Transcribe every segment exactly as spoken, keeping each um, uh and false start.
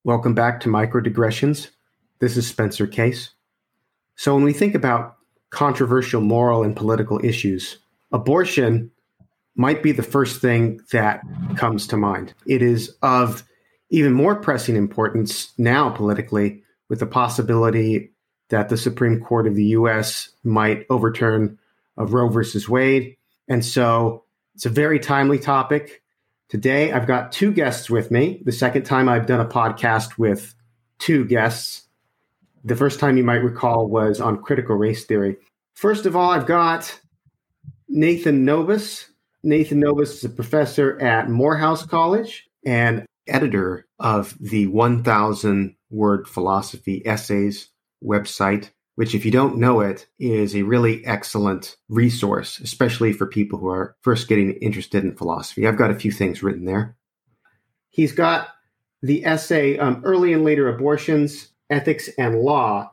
Welcome back to Microdigressions. This is Spencer Case. So when we think about controversial moral and political issues, abortion might be the first thing that comes to mind. It is of even more pressing importance now politically, with the possibility that the Supreme Court of the U S might overturn of Roe versus Wade. And so it's a very timely topic. Today, I've got two guests with me. The second time I've done a podcast with two guests. The first time you might recall was on critical race theory. First of all, I've got Nathan Nobis. Nathan Nobis is a professor at Morehouse College and editor of the one thousand word Philosophy Essays website, which, if you don't know it, is a really excellent resource, especially for people who are first getting interested in philosophy. I've got a few things written there. He's got the essay, um, Early and Later Abortions, Ethics and Law,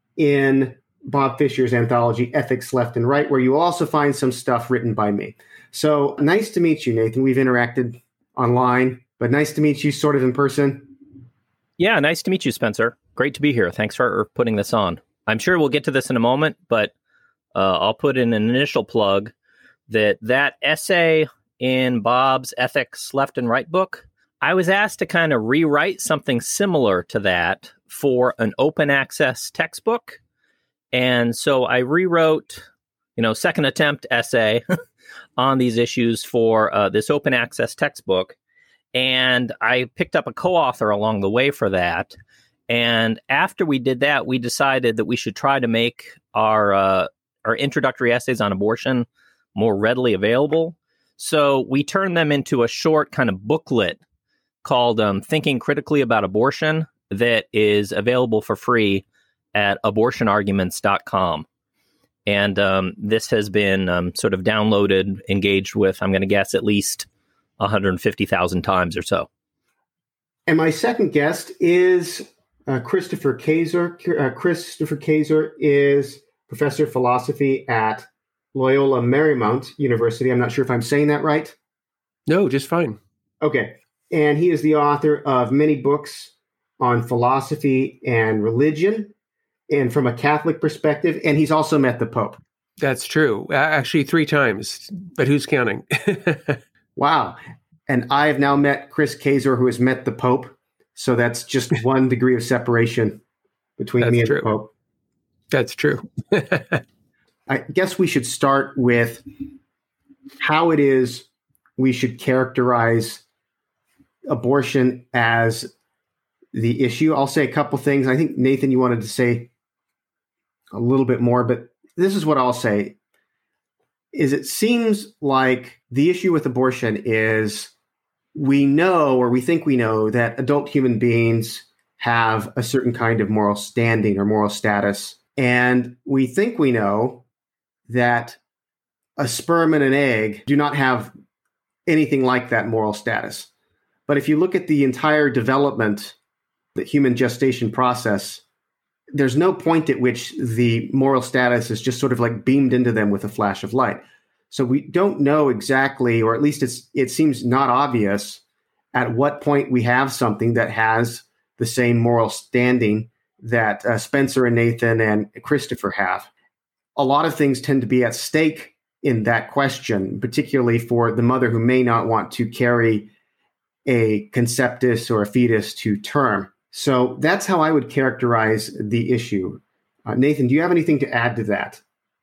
in Bob Fisher's anthology, Ethics, Left and Right, where you also find some stuff written by me. So nice to meet you, Nathan. We've interacted online, but nice to meet you sort of in person. Yeah, nice to meet you, Spencer. Great to be here. Thanks for putting this on. I'm sure we'll get to this in a moment, but uh, I'll put in an initial plug that that essay in Bob's Ethics, Left and Right book, I was asked to kind of rewrite something similar to that for an open access textbook. And so I rewrote, you know, second attempt essay on these issues for uh, this open access textbook. And I picked up a co-author along the way for that. And after we did that, we decided that we should try to make our uh, our introductory essays on abortion more readily available. So we turned them into a short kind of booklet called um, Thinking Critically About Abortion that is available for free at abortion arguments dot com. And um, this has been um, sort of downloaded, engaged with, I'm going to guess, at least one hundred fifty thousand times or so. And my second guest is Uh, Christopher Kaczor. Uh, Christopher Kaczor is professor of philosophy at Loyola Marymount University. I'm not sure if I'm saying that right. No, just fine. Okay. And he is the author of many books on philosophy and religion, and from a Catholic perspective. And he's also met the Pope. That's true. Uh, actually, three times. But who's counting? Wow. And I have now met Chris Kaczor, who has met the Pope. So that's just one degree of separation between that's me and true. the Pope. That's true. I guess we should start with how it is we should characterize abortion as the issue. I'll say a couple things. I think, Nathan, you wanted to say a little bit more, but this is what I'll say, is it seems like the issue with abortion is we know, or we think we know, that adult human beings have a certain kind of moral standing or moral status. And we think we know that a sperm and an egg do not have anything like that moral status. But if you look at the entire development, the human gestation process, there's no point at which the moral status is just sort of like beamed into them with a flash of light. So we don't know exactly, or at least it's it seems not obvious, at what point we have something that has the same moral standing that uh, Spencer and Nathan and Christopher have. A lot of things tend to be at stake in that question, particularly for the mother who may not want to carry a conceptus or a fetus to term. So that's how I would characterize the issue. Uh, Nathan, do you have anything to add to that?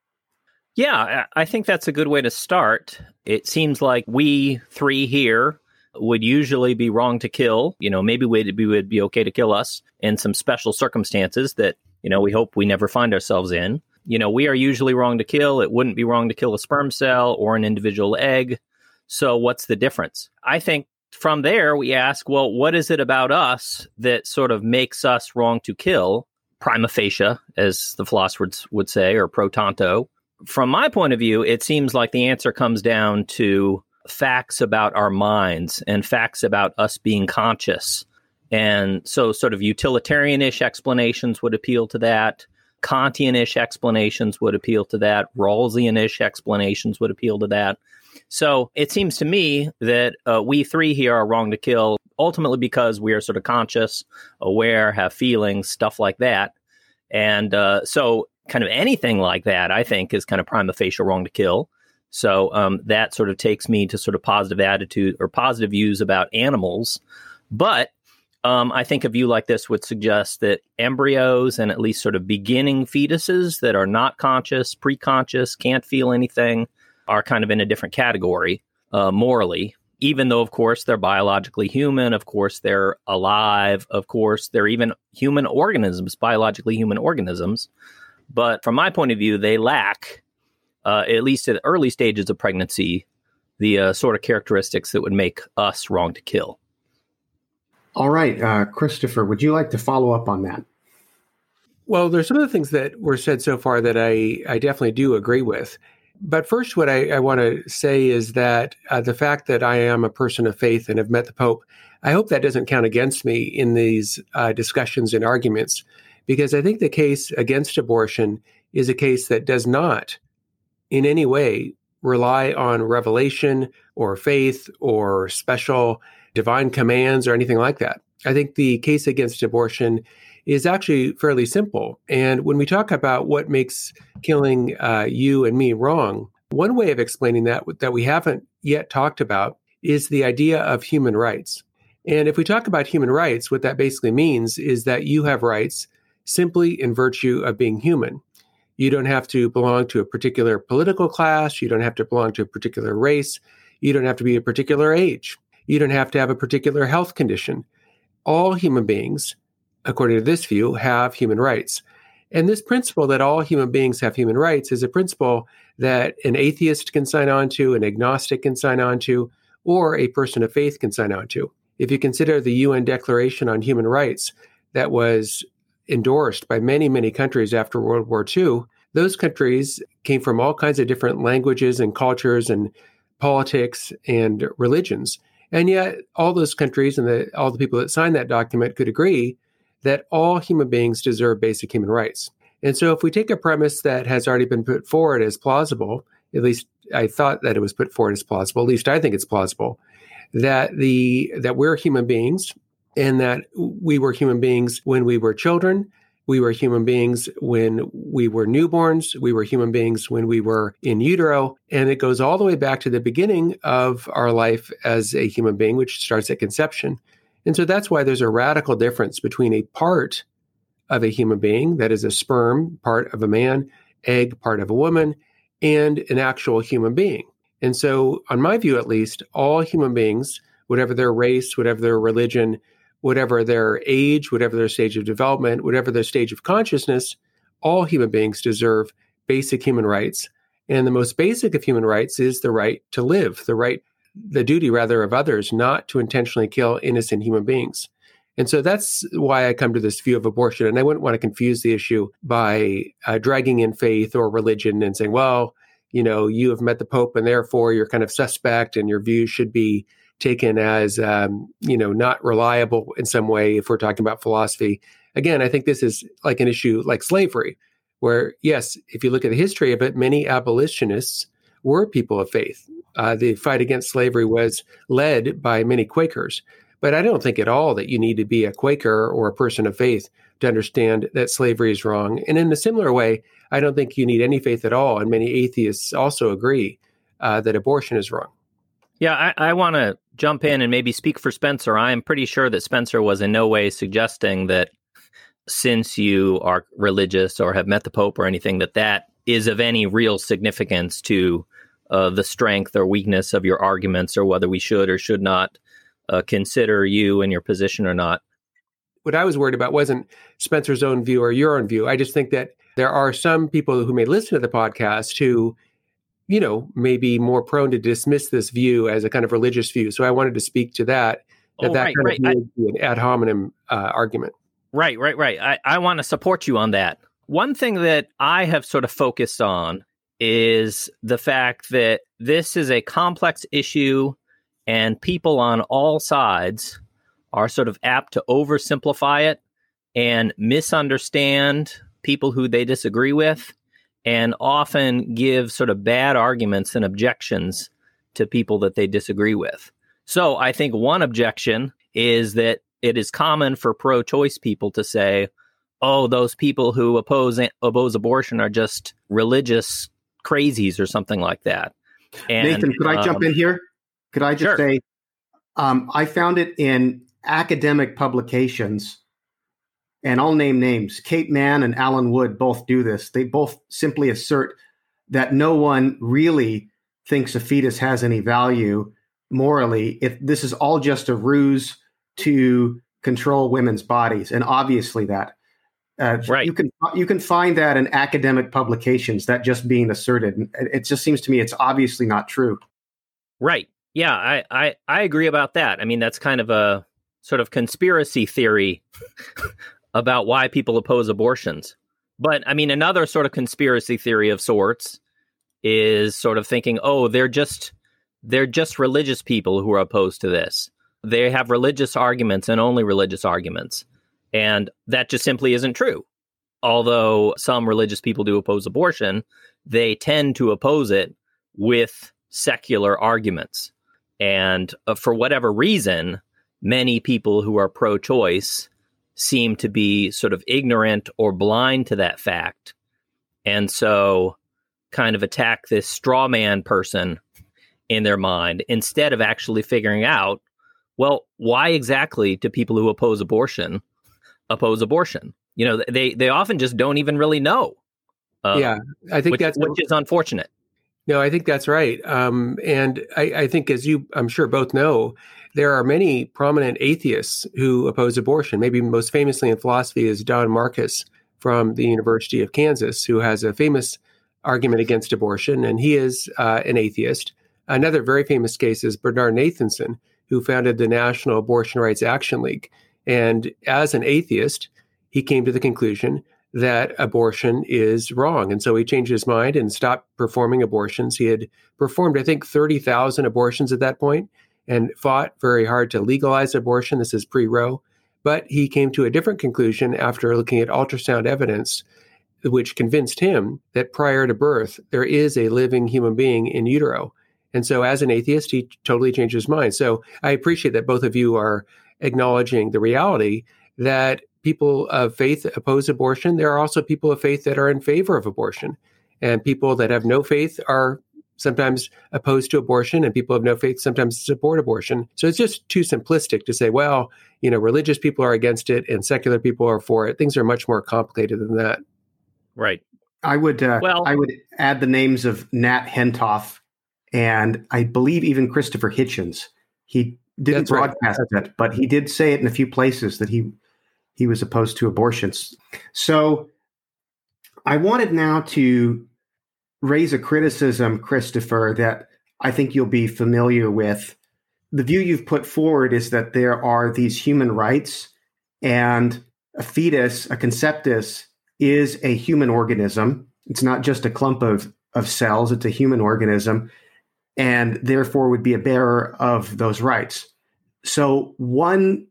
Yeah, I think that's a good way to start. It seems like we three here would usually be wrong to kill. You know, maybe we'd, we would be okay to kill us in some special circumstances that, you know, we hope we never find ourselves in. You know, we are usually wrong to kill. It wouldn't be wrong to kill a sperm cell or an individual egg. So what's the difference? I think from there, we ask, well, what is it about us that sort of makes us wrong to kill? Prima facie, as the philosophers would say, or pro tanto. From my point of view, it seems like the answer comes down to facts about our minds and facts about us being conscious. And so sort of utilitarian-ish explanations would appeal to that. Kantian-ish explanations would appeal to that. Rawlsian-ish explanations would appeal to that. So it seems to me that uh, we three here are wrong to kill ultimately because we are sort of conscious, aware, have feelings, stuff like that. And uh, so kind of anything like that, I think, is kind of prima facie wrong to kill. So um, that sort of takes me to sort of positive attitude or positive views about animals. But um, I think a view like this would suggest that embryos and at least sort of beginning fetuses that are not conscious, pre-conscious, can't feel anything, are kind of in a different category uh, morally, even though, of course, they're biologically human. Of course, they're alive. Of course, they're even human organisms, biologically human organisms. But from my point of view, they lack, uh, at least at the early stages of pregnancy, the uh, sort of characteristics that would make us wrong to kill. All right. Uh, Christopher, would you like to follow up on that? Well, there's some of the things that were said so far that I, I definitely do agree with. But first, what I, I want to say is that uh, the fact that I am a person of faith and have met the Pope, I hope that doesn't count against me in these uh, discussions and arguments, because I think the case against abortion is a case that does not in any way rely on revelation or faith or special divine commands or anything like that. I think the case against abortion is actually fairly simple. And when we talk about what makes killing uh, you and me wrong, one way of explaining that that we haven't yet talked about is the idea of human rights. And if we talk about human rights, what that basically means is that you have rights simply in virtue of being human. You don't have to belong to a particular political class. You don't have to belong to a particular race. You don't have to be a particular age. You don't have to have a particular health condition. All human beings, according to this view, have human rights. And this principle that all human beings have human rights is a principle that an atheist can sign on to, an agnostic can sign on to, or a person of faith can sign on to. If you consider the U N Declaration on Human Rights that was endorsed by many, many countries after World War Two, those countries came from all kinds of different languages and cultures and politics and religions. And yet all those countries and the, all the people that signed that document could agree that all human beings deserve basic human rights. And so if we take a premise that has already been put forward as plausible, at least I thought that it was put forward as plausible, at least I think it's plausible, that the that we're human beings and that we were human beings when we were children, we were human beings when we were newborns, we were human beings when we were in utero, and it goes all the way back to the beginning of our life as a human being, which starts at conception. And so that's why there's a radical difference between a part of a human being, that is a sperm, part of a man, egg, part of a woman, and an actual human being. And so, on my view at least, all human beings, whatever their race, whatever their religion, whatever their age, whatever their stage of development, whatever their stage of consciousness, all human beings deserve basic human rights. And the most basic of human rights is the right to live, the right, the duty rather of others not to intentionally kill innocent human beings. And so that's why I come to this view of abortion. And I wouldn't want to confuse the issue by uh, dragging in faith or religion and saying, well, you know, you have met the Pope and therefore you're kind of suspect and your views should be taken as, um, you know, not reliable in some way if we're talking about philosophy. Again, I think this is like an issue like slavery, where, yes, if you look at the history of it, many abolitionists were people of faith. Uh, the fight against slavery was led by many Quakers. But I don't think at all that you need to be a Quaker or a person of faith to understand that slavery is wrong. And in a similar way, I don't think you need any faith at all. And many atheists also agree uh, that abortion is wrong. Yeah, I, I want to jump in and maybe speak for Spencer. I am pretty sure that Spencer was in no way suggesting that since you are religious or have met the Pope or anything, that that is of any real significance to uh, the strength or weakness of your arguments or whether we should or should not Uh, consider you and your position or not. What I was worried about wasn't Spencer's own view or your own view. I just think that there are some people who may listen to the podcast who, you know, may be more prone to dismiss this view as a kind of religious view. So I wanted to speak to that, that oh, that right, kind right. of view would be an ad hominem uh, argument. Right, right, right. I, I want to support you on that. One thing that I have sort of focused on is the fact that this is a complex issue and people on all sides are sort of apt to oversimplify it and misunderstand people who they disagree with and often give sort of bad arguments and objections to people that they disagree with. So I think one objection is that it is common for pro-choice people to say, oh, those people who oppose oppose abortion are just religious crazies or something like that. And, Nathan, could I um, jump in here? Could I just sure. say, um, I found it in academic publications, and I'll name names. Kate Mann and Alan Wood both do this. They both simply assert that no one really thinks a fetus has any value morally. If this is all just a ruse to control women's bodies, and obviously that uh, right. you can you can find that in academic publications, that just being asserted. And it just seems to me it's obviously not true. Right. Yeah, I, I, I agree about that. I mean, that's kind of a sort of conspiracy theory about why people oppose abortions. But I mean, another sort of conspiracy theory of sorts is sort of thinking, oh, they're just they're just religious people who are opposed to this. They have religious arguments and only religious arguments. And that just simply isn't true. Although some religious people do oppose abortion, they tend to oppose it with secular arguments. And uh, for whatever reason, many people who are pro-choice seem to be sort of ignorant or blind to that fact. And so kind of attack this straw man person in their mind instead of actually figuring out, well, why exactly do people who oppose abortion oppose abortion? You know, they they often just don't even really know. Uh, yeah, I think which, that's which is unfortunate. No, I think that's right. Um, and I, I think, as you, I'm sure, both know, there are many prominent atheists who oppose abortion. Maybe most famously in philosophy is Don Marcus from the University of Kansas, who has a famous argument against abortion, and he is uh, an atheist. Another very famous case is Bernard Nathanson, who founded the National Abortion Rights Action League. And as an atheist, he came to the conclusion that abortion is wrong. And so he changed his mind and stopped performing abortions. He had performed, I think, thirty thousand abortions at that point and fought very hard to legalize abortion. This is pre-Roe. But he came to a different conclusion after looking at ultrasound evidence, which convinced him that prior to birth, there is a living human being in utero. And so as an atheist, he totally changed his mind. So I appreciate that both of you are acknowledging the reality that people of faith oppose abortion. There are also people of faith that are in favor of abortion. And people that have no faith are sometimes opposed to abortion, and people of no faith sometimes support abortion. So it's just too simplistic to say, well, you know, religious people are against it and secular people are for it. Things are much more complicated than that. Right. I would uh, well, I would add the names of Nat Hentoff and I believe even Christopher Hitchens. He didn't broadcast right. it, but he did say it in a few places that he he was opposed to abortions. So I wanted now to raise a criticism, Christopher, that I think you'll be familiar with. The view you've put forward is that there are these human rights, and a fetus, a conceptus, is a human organism. It's not just a clump of, of cells, it's a human organism, and therefore would be a bearer of those rights. So one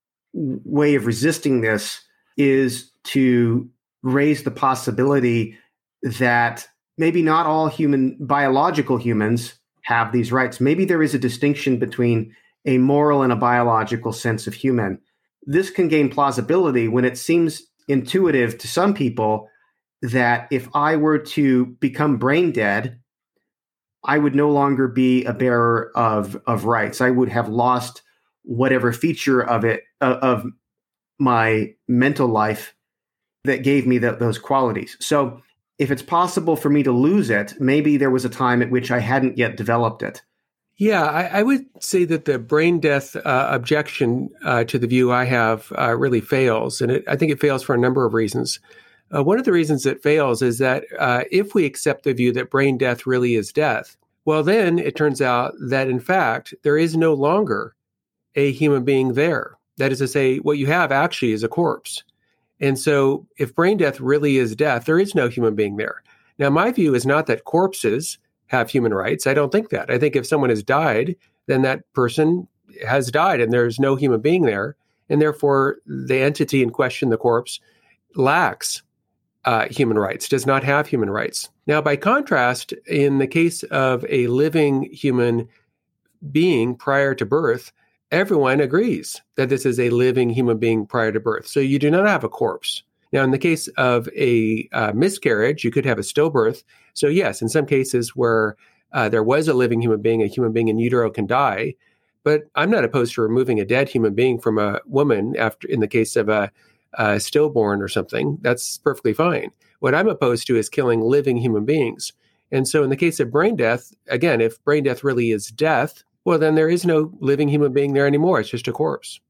way of resisting this is to raise the possibility that maybe not all human, biological humans have these rights. Maybe there is a distinction between a moral and a biological sense of human. This can gain plausibility when it seems intuitive to some people that if I were to become brain dead, I would no longer be a bearer of, of rights. I would have lost whatever feature of it, uh, of my mental life that gave me the, those qualities. So if it's possible for me to lose it, maybe there was a time at which I hadn't yet developed it. Yeah, I, I would say that the brain death uh, objection uh, to the view I have uh, really fails. And it, I think it fails for a number of reasons. Uh, one of the reasons it fails is that uh, if we accept the view that brain death really is death, well, then it turns out that, in fact, there is no longer a human being there. That is to say, what you have actually is a corpse. And so if brain death really is death, there is no human being there. Now, my view is not that corpses have human rights. I don't think that. I think if someone has died, then that person has died and there's no human being there. And therefore, the entity in question, the corpse, lacks uh, human rights, does not have human rights. Now, by contrast, in the case of a living human being prior to birth, everyone agrees that this is a living human being prior to birth. So you do not have a corpse. Now, in the case of a uh, miscarriage, you could have a stillbirth. So yes, in some cases where uh, there was a living human being, a human being in utero can die. But I'm not opposed to removing a dead human being from a woman after, in the case of a, a stillborn or something. That's perfectly fine. What I'm opposed to is killing living human beings. And so in the case of brain death, again, if brain death really is death, well, then there is no living human being there anymore. It's just a corpse.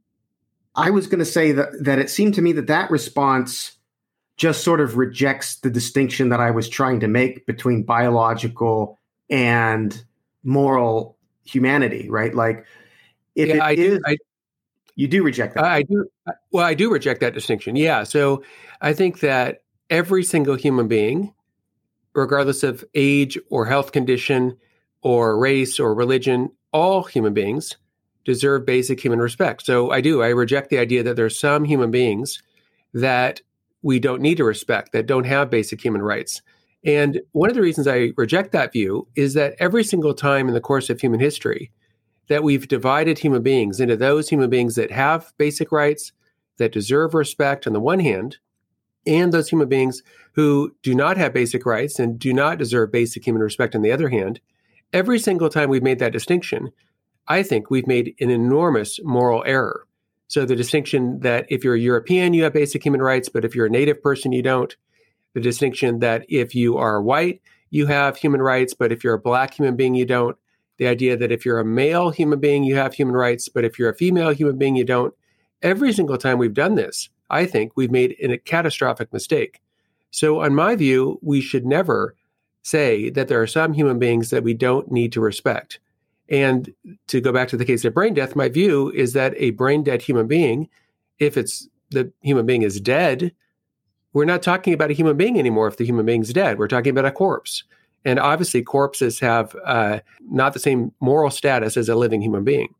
I was going to say that, that it seemed to me that that response just sort of rejects the distinction that I was trying to make between biological and moral humanity, right? Like, if yeah, it I is, do, I, you do reject that. I do. Well, I do reject that distinction. Yeah. So I think that every single human being, regardless of age or health condition or race or religion, all human beings deserve basic human respect. So I do. I reject the idea that there are some human beings that we don't need to respect, that don't have basic human rights. And one of the reasons I reject that view is that every single time in the course of human history that we've divided human beings into those human beings that have basic rights, that deserve respect on the one hand, and those human beings who do not have basic rights and do not deserve basic human respect on the other hand, every single time we've made that distinction, I think we've made an enormous moral error. So the distinction that if you're a European, you have basic human rights, but if you're a native person, you don't. The distinction that if you are white, you have human rights, but if you're a black human being, you don't. The idea that if you're a male human being, you have human rights, but if you're a female human being, you don't. Every single time we've done this, I think we've made a catastrophic mistake. So on my view, we should never say that there are some human beings that we don't need to respect. And to go back to the case of brain death, my view is that a brain dead human being, if it's the human being is dead, we're not talking about a human being anymore if the human being's dead. We're talking about a corpse. And obviously corpses have uh, not the same moral status as a living human being.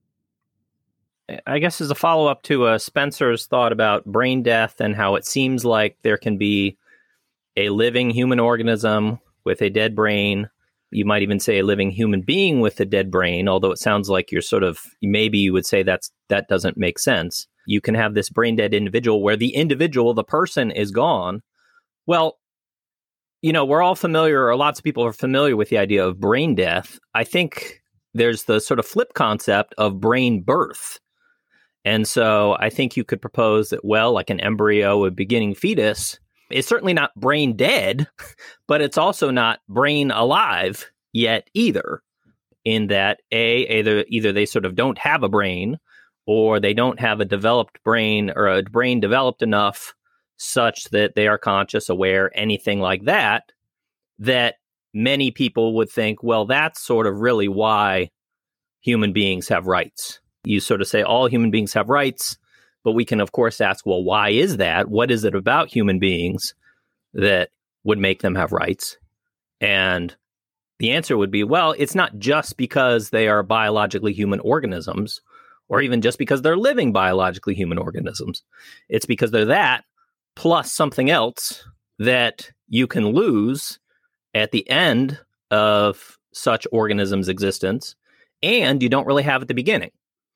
I guess as a follow-up to uh, Spencer's thought about brain death and how it seems like there can be a living human organism with a dead brain. You might even say a living human being with a dead brain, although it sounds like you're sort of, maybe you would say that's that doesn't make sense. You can have this brain dead individual where the individual, the person is gone. Well, you know, we're all familiar, or lots of people are familiar with the idea of brain death. I think there's the sort of flip concept of brain birth. And so I think you could propose that, well, like an embryo, a beginning fetus, is certainly not brain dead, but it's also not brain alive yet either, in that A, either, either they sort of don't have a brain, or they don't have a developed brain or a brain developed enough such that they are conscious, aware, anything like that, that many people would think, well, that's sort of really why human beings have rights. You sort of say all human beings have rights, but we can, of course, ask, well, why is that? What is it about human beings that would make them have rights? And the answer would be, well, it's not just because they are biologically human organisms, or even just because they're living biologically human organisms. It's because they're that, plus something else that you can lose at the end of such organisms' existence, and you don't really have at the beginning.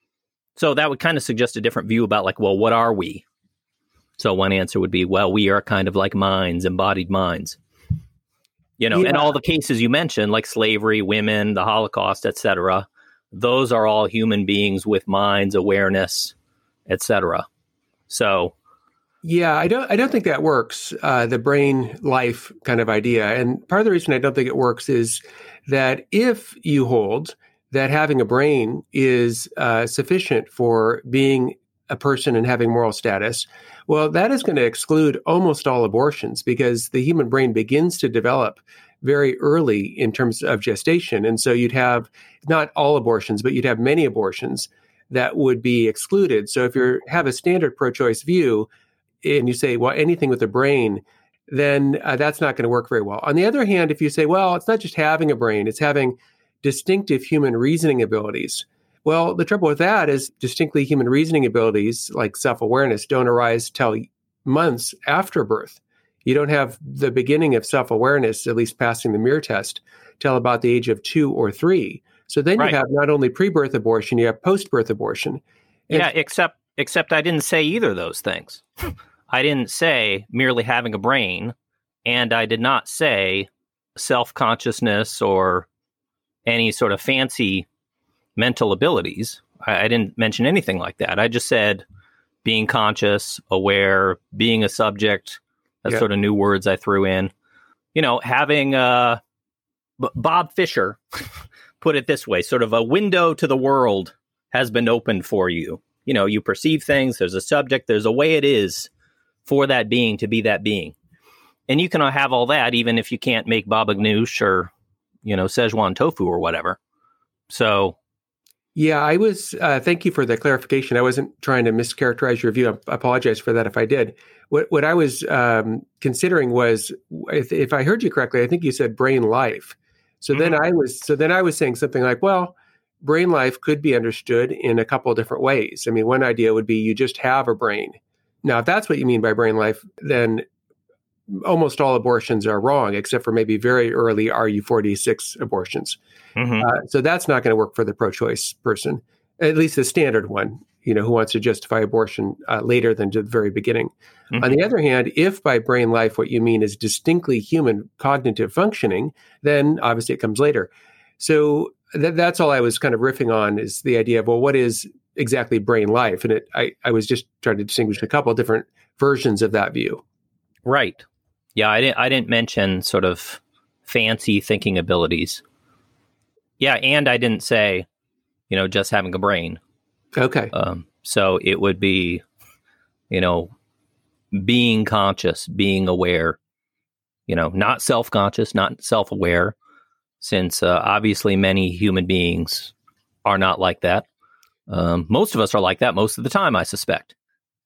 So that would kind of suggest a different view about, like, well, what are we? So one answer would be, well, we are kind of like minds, embodied minds. You know, yeah. and all the cases you mentioned, like slavery, women, the Holocaust, et cetera, those are all human beings with minds, awareness, et cetera. So, yeah, I don't. I don't think that works. Uh, the brain life kind of idea, and part of the reason I don't think it works is that if you hold that having a brain is uh, sufficient for being a person and having moral status, well, that is going to exclude almost all abortions, because the human brain begins to develop very early in terms of gestation. And so you'd have not all abortions, but you'd have many abortions that would be excluded. So if you have a standard pro-choice view and you say, well, anything with a brain, then uh, that's not going to work very well. On the other hand, if you say, well, it's not just having a brain, it's having distinctive human reasoning abilities. Well, the trouble with that is distinctly human reasoning abilities like self-awareness don't arise till months after birth. You don't have the beginning of self-awareness, at least passing the mirror test, till about the age of two or three. So then Right. you have not only pre-birth abortion, you have post-birth abortion. And Yeah, except except I didn't say either of those things. I didn't say merely having a brain, and I did not say self-consciousness or any sort of fancy mental abilities. I, I didn't mention anything like that. I just said being conscious, aware, being a subject. That's Yeah. sort of new words I threw in. You know, having uh, B- Bob Fisher put it this way, sort of a window to the world has been opened for you. You know, you perceive things, there's a subject, there's a way it is for that being to be that being. And you can have all that even if you can't make baba ganoush or, you know, Szechuan tofu or whatever. So, Yeah, I was, uh, thank you for the clarification. I wasn't trying to mischaracterize your view. I apologize for that if I did. What what I was um, considering was, if, if I heard you correctly, I think you said brain life. So Mhm. then I was, so then I was saying something like, well, brain life could be understood in a couple of different ways. I mean, one idea would be you just have a brain. Now, if that's what you mean by brain life, then almost all abortions are wrong, except for maybe very early R U forty-six abortions. mhm. Uh, so that's not going to work for the pro-choice person, at least the standard one, you know, who wants to justify abortion uh, later than to the very beginning. Mhm. On the other hand, if by brain life what you mean is distinctly human cognitive functioning, then obviously it comes later. So th- that's all I was kind of riffing on, is the idea of, well, what is exactly brain life? And it, I, I was just trying to distinguish a couple of different versions of that view. Right. Yeah, I didn't I didn't mention sort of fancy thinking abilities. Yeah, and I didn't say, you know, just having a brain. Okay. Um, so it would be, you know, being conscious, being aware, you know, not self-conscious, not self-aware, since uh, obviously many human beings are not like that. Um, most of us are like that most of the time, I suspect.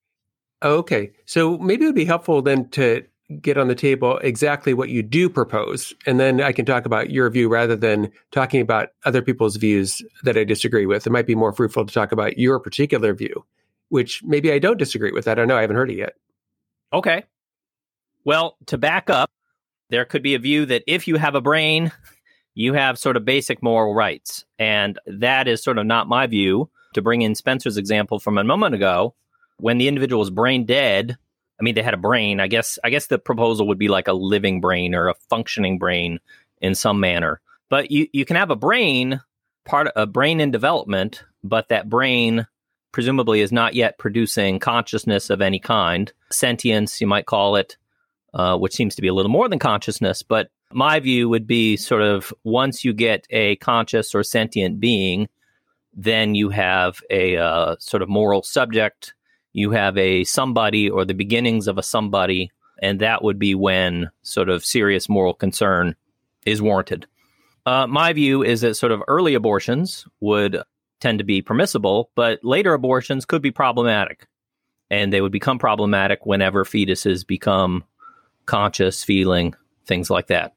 Okay. So maybe it would be helpful then to get on the table exactly what you do propose. And then I can talk about your view rather than talking about other people's views that I disagree with. It might be more fruitful to talk about your particular view, which maybe I don't disagree with. I don't know. I haven't heard it yet. Okay. Well, to back up, there could be a view that if you have a brain, you have sort of basic moral rights. And that is sort of not my view. To bring in Spencer's example from a moment ago, when the individual was brain dead, I mean, they had a brain. I guess I guess the proposal would be like a living brain or a functioning brain in some manner. But you, you can have a brain, part a brain in development, but that brain presumably is not yet producing consciousness of any kind. Sentience, you might call it, uh, which seems to be a little more than consciousness. But my view would be sort of once you get a conscious or sentient being, then you have a uh, sort of moral subject. You have a somebody or the beginnings of a somebody, and that would be when sort of serious moral concern is warranted. Uh, my view is that sort of early abortions would tend to be permissible, but later abortions could be problematic. And they would become problematic whenever fetuses become conscious, feeling, things like that.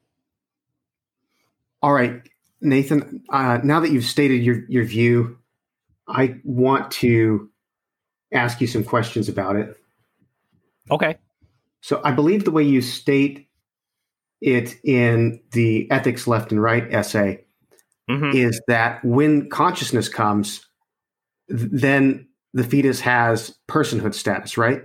All right, Nathan, uh, now that you've stated your, your view, I want to ask you some questions about it. Okay. So I believe the way you state it in the Ethics Left and Right essay Mm-hmm. is that when consciousness comes, th- then the fetus has personhood status, right?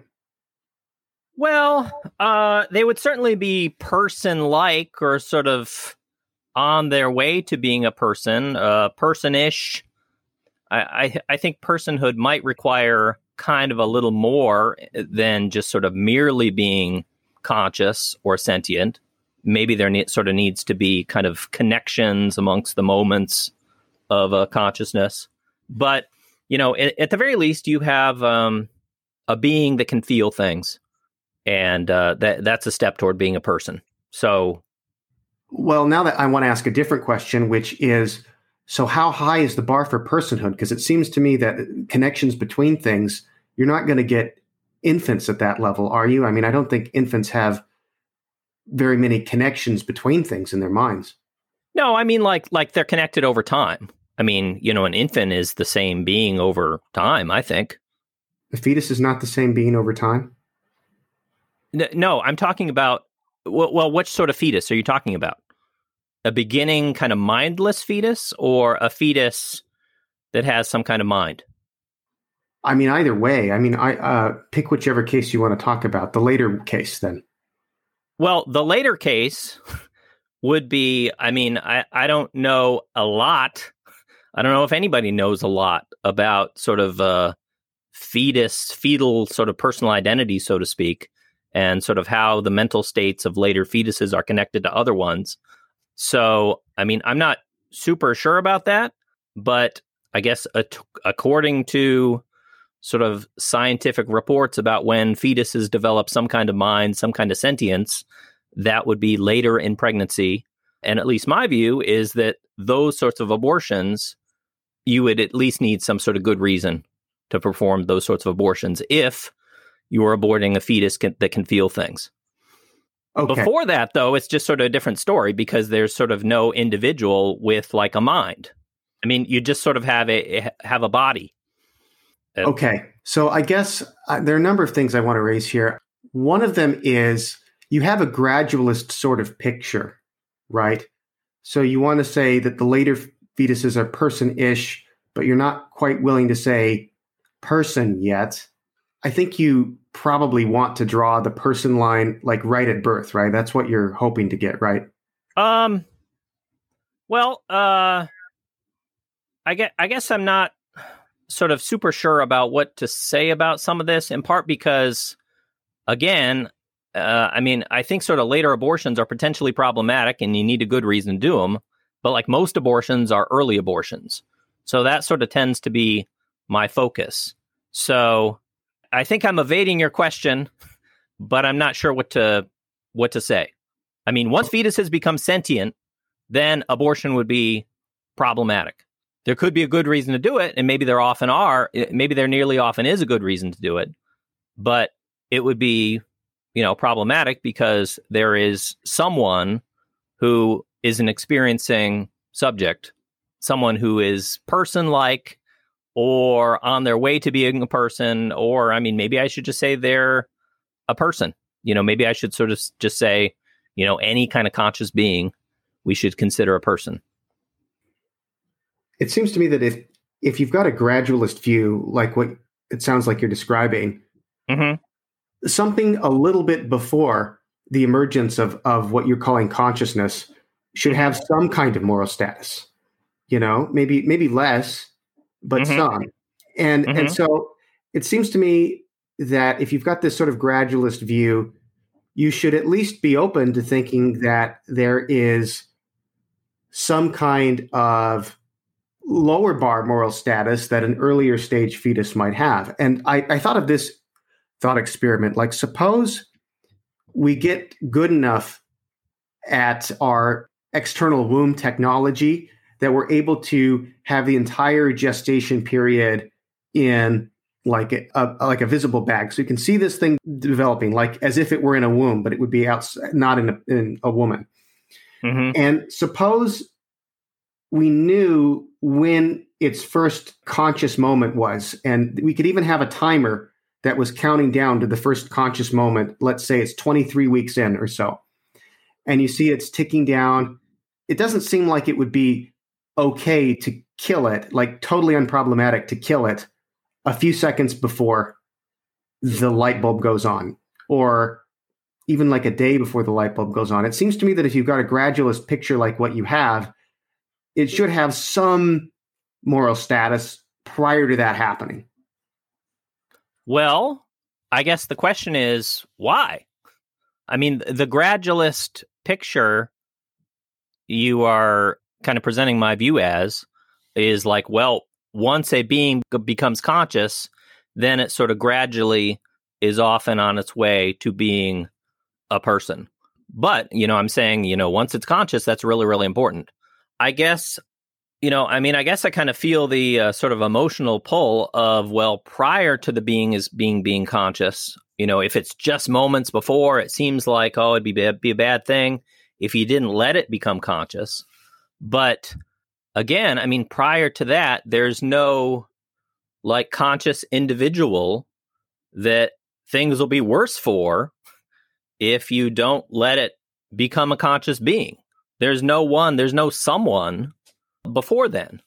Well, uh, they would certainly be person-like or sort of on their way to being a person, uh, person-ish. I, I, I think personhood might require kind of a little more than just sort of merely being conscious or sentient. Maybe there ne- sort of needs to be kind of connections amongst the moments of uh, consciousness. But, you know, at, at the very least, you have um, a being that can feel things. And uh, that that's a step toward being a person. So, well, now that I want to ask a different question, which is, so how high is the bar for personhood? Because it seems to me that connections between things, you're not going to get infants at that level, are you? I mean, I don't think infants have very many connections between things in their minds. No, I mean, like like they're connected over time. I mean, you know, an infant is the same being over time, I think. The fetus is not the same being over time? No, I'm talking about, well, which sort of fetus are you talking about? a beginning kind of mindless fetus or a fetus that has some kind of mind? I mean, either way. I mean, I uh, pick whichever case you want to talk about. The later case, then. Well, the later case would be, I mean, I, I don't know a lot. I don't know if anybody knows a lot about sort of uh, fetus, fetal sort of personal identity, so to speak, and sort of how the mental states of later fetuses are connected to other ones. So, I mean, I'm not super sure about that, but I guess at- according to sort of scientific reports about when fetuses develop some kind of mind, some kind of sentience, that would be later in pregnancy. And at least my view is that those sorts of abortions, you would at least need some sort of good reason to perform those sorts of abortions if you are aborting a fetus can, that can feel things. Okay. Before that, though, it's just sort of a different story because there's sort of no individual with like a mind. I mean, you just sort of have a have a body. Okay. So I guess uh, there are a number of things I want to raise here. One of them is you have a gradualist sort of picture, right? So you want to say that the later fetuses are person-ish, but you're not quite willing to say person yet. I think you probably want to draw the person line like right at birth, right? That's what you're hoping to get, right? Um. Well, uh, I guess, I guess I'm not sort of super sure about what to say about some of this, in part because, again, uh, I mean, I think sort of later abortions are potentially problematic and you need a good reason to do them. But like most abortions are early abortions. So that sort of tends to be my focus. So I think I'm evading your question, but I'm not sure what to what to say. I mean, once fetuses become sentient, then abortion would be problematic. There could be a good reason to do it, and maybe there often are. Maybe there nearly often is a good reason to do it, but it would be, you know, problematic because there is someone who is an experiencing subject, someone who is person-like or on their way to being a person, or, I mean, maybe I should just say they're a person. You know, maybe I should sort of just say, you know, any kind of conscious being we should consider a person. It seems to me that if if you've got a gradualist view, like what it sounds like you're describing, mm-hmm. something a little bit before the emergence of, of what you're calling consciousness should have some kind of moral status. You know, maybe maybe less, but mm-hmm. some. And mm-hmm. and so it seems to me that if you've got this sort of gradualist view, you should at least be open to thinking that there is some kind of lower bar moral status that an earlier stage fetus might have. And I, I thought of this thought experiment, like suppose we get good enough at our external womb technology that we're able to have the entire gestation period in like a, a like a visible bag. So you can see this thing developing like as if it were in a womb, but it would be out, not in a, in a woman. Mm-hmm. And suppose we knew when its first conscious moment was, and we could even have a timer that was counting down to the first conscious moment. Let's say it's twenty-three weeks in or so. And you see it's ticking down. It doesn't seem like it would be okay to kill it, like totally unproblematic to kill it a few seconds before the light bulb goes on, or even like a day before the light bulb goes on. It seems to me that if you've got a gradualist picture like what you have, it should have some moral status prior to that happening. Well, I guess the question is, why? I mean, the gradualist picture you are kind of presenting my view as is like, well, once a being becomes conscious, then it sort of gradually is often on its way to being a person. But, you know, I'm saying, you know, once it's conscious, that's really, really important. I guess, you know, I mean, I guess I kind of feel the uh, sort of emotional pull of, well, prior to the being is being being conscious, you know, if it's just moments before, it seems like, oh, it'd be, it'd be a bad thing if you didn't let it become conscious. But again, I mean, prior to that, there's no like conscious individual that things will be worse for if you don't let it become a conscious being. There's no one, there's no someone before then.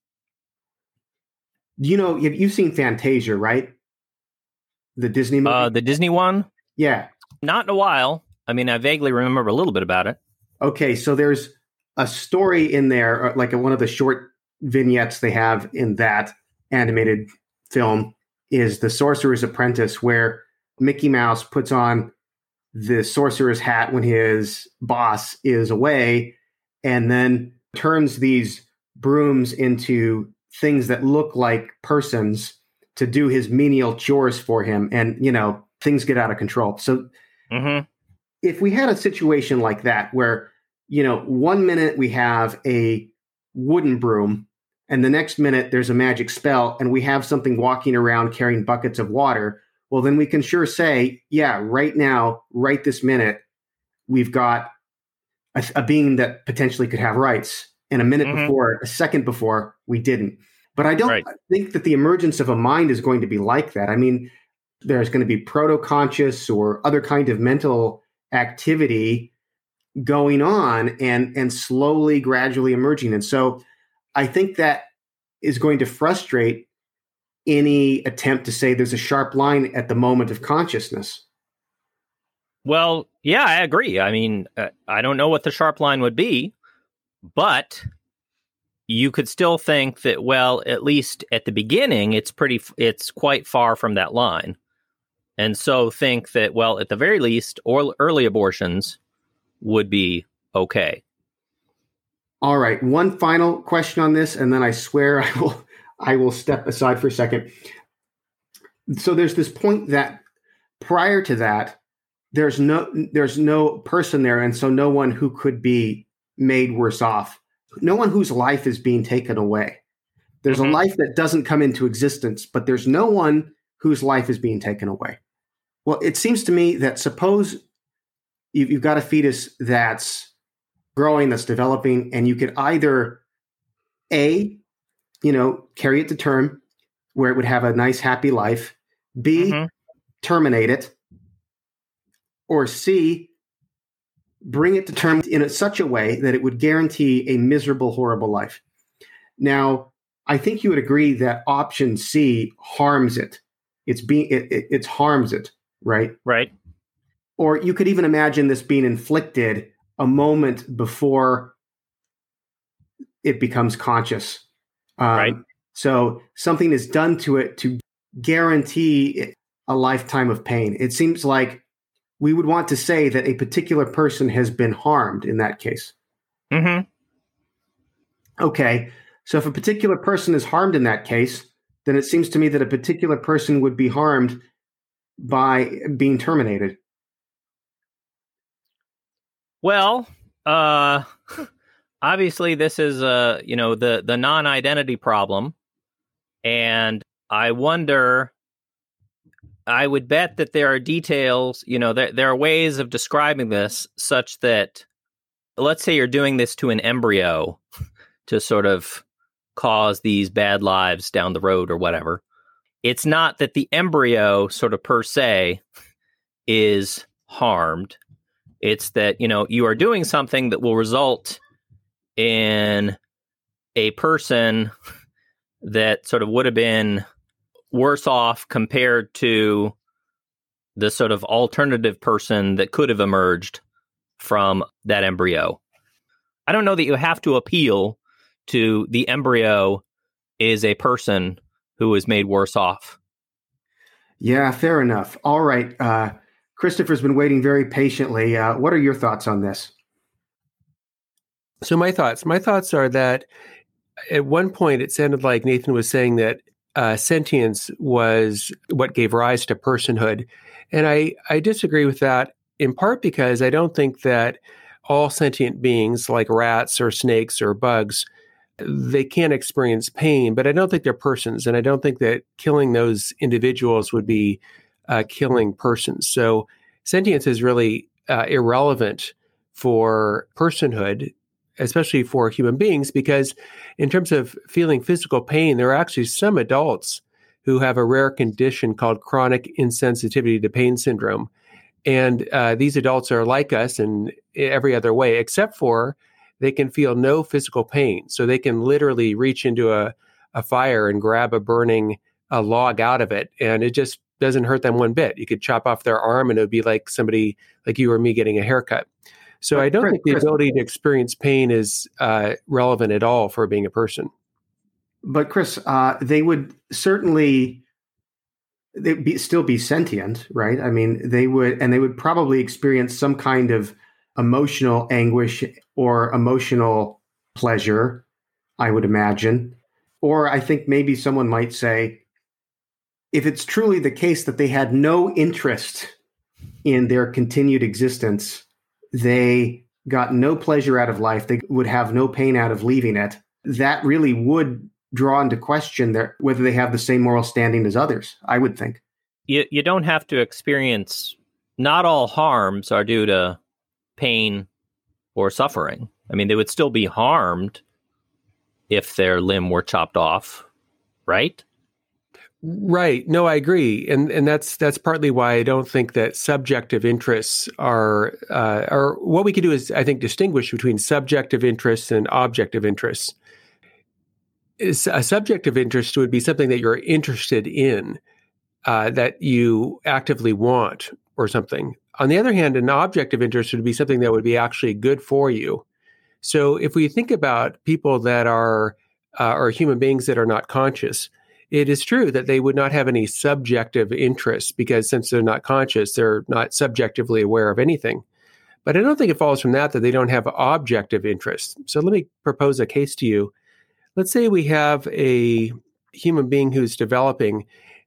You know, you've, you've seen Fantasia, right? The Disney movie? Uh, the Disney one? Yeah. Not in a while. I mean, I vaguely remember a little bit about it. Okay, so there's a story in there, like one of the short vignettes they have in that animated film is The Sorcerer's Apprentice, where Mickey Mouse puts on the sorcerer's hat when his boss is away and then turns these brooms into things that look like persons to do his menial chores for him. And, you know, things get out of control. So mm-hmm. if we had a situation like that where, you know, one minute we have a wooden broom and the next minute there's a magic spell and we have something walking around carrying buckets of water, well, then we can sure say, yeah, right now, right this minute, we've got a, a being that potentially could have rights. And a minute mm-hmm. before, a second before, we didn't. But I don't right. think that the emergence of a mind is going to be like that. I mean, there's going to be proto-conscious or other kind of mental activity going on and, and slowly, gradually emerging. And so I think that is going to frustrate any attempt to say there's a sharp line at the moment of consciousness. Well, yeah, I agree. I mean, uh, I don't know what the sharp line would be, but you could still think that, well, at least at the beginning, it's pretty, it's quite far from that line. And so think that, well, at the very least, or early abortions would be okay. All right. One final question on this, and then I swear I will I will step aside for a second. So there's this point that prior to that, there's no there's no person there, and so no one who could be made worse off. No one whose life is being taken away. There's mm-hmm. a life that doesn't come into existence, but there's no one whose life is being taken away. Well, it seems to me that suppose you've, you've got a fetus that's growing, that's developing, and you could either A, you know, carry it to term where it would have a nice, happy life, B, mm-hmm. terminate it, or C, bring it to term in a, such a way that it would guarantee a miserable, horrible life. Now, I think you would agree that option C harms it. It's being it, it it's harms it, right? Right. Or you could even imagine this being inflicted a moment before it becomes conscious. Um, right. So something is done to it to guarantee a lifetime of pain. It seems like we would want to say that a particular person has been harmed in that case. Mm-hmm. Okay. So if a particular person is harmed in that case, then it seems to me that a particular person would be harmed by being terminated. Well, uh, obviously this is, uh, you know, the, the non-identity problem. And I wonder, I would bet that there are details, you know, there, there are ways of describing this such that, let's say you're doing this to an embryo to sort of cause these bad lives down the road or whatever. It's not that the embryo sort of per se is harmed. It's that, you know, you are doing something that will result in a person that sort of would have been worse off compared to the sort of alternative person that could have emerged from that embryo. I don't know that you have to appeal to the embryo is a person who is made worse off. Yeah, fair enough. All right. Uh, Christopher's been waiting very patiently. Uh, what are your thoughts on this? So my thoughts, my thoughts are that at one point it sounded like Nathan was saying that uh, sentience was what gave rise to personhood. And I, I disagree with that in part because I don't think that all sentient beings like rats or snakes or bugs, they can experience pain, but I don't think they're persons. And I don't think that killing those individuals would be uh, killing persons. So sentience is really uh, irrelevant for personhood, especially for human beings, because in terms of feeling physical pain, there are actually some adults who have a rare condition called chronic insensitivity to pain syndrome. And uh, these adults are like us in every other way, except for they can feel no physical pain. So they can literally reach into a, a fire and grab a burning a log out of it, and it just doesn't hurt them one bit. You could chop off their arm and it would be like somebody, like you or me, getting a haircut. So but I don't Chris, think the Chris, ability to experience pain is uh, relevant at all for being a person. But Chris, uh, they would certainly they'd be, still be sentient, right? I mean, they would, and they would probably experience some kind of emotional anguish or emotional pleasure, I would imagine. Or I think maybe someone might say, if it's truly the case that they had no interest in their continued existence, they got no pleasure out of life, they would have no pain out of leaving it, that really would draw into question their, whether they have the same moral standing as others, I would think. You, you don't have to experience, not all harms are due to pain or suffering. I mean, they would still be harmed if their limb were chopped off, right? Right. No, I agree, and and that's that's partly why I don't think that subjective interests are uh, or what we can do is I think distinguish between subjective interests and objective interests. Is a subjective interest would be something that you're interested in, uh, that you actively want, or something. On the other hand, an objective interest would be something that would be actually good for you. So if we think about people that are, uh, or human beings that are not conscious, it is true that they would not have any subjective interests because since they're not conscious, they're not subjectively aware of anything. But I don't think it follows from that that they don't have objective interests. So let me propose a case to you. Let's say we have a human being who's developing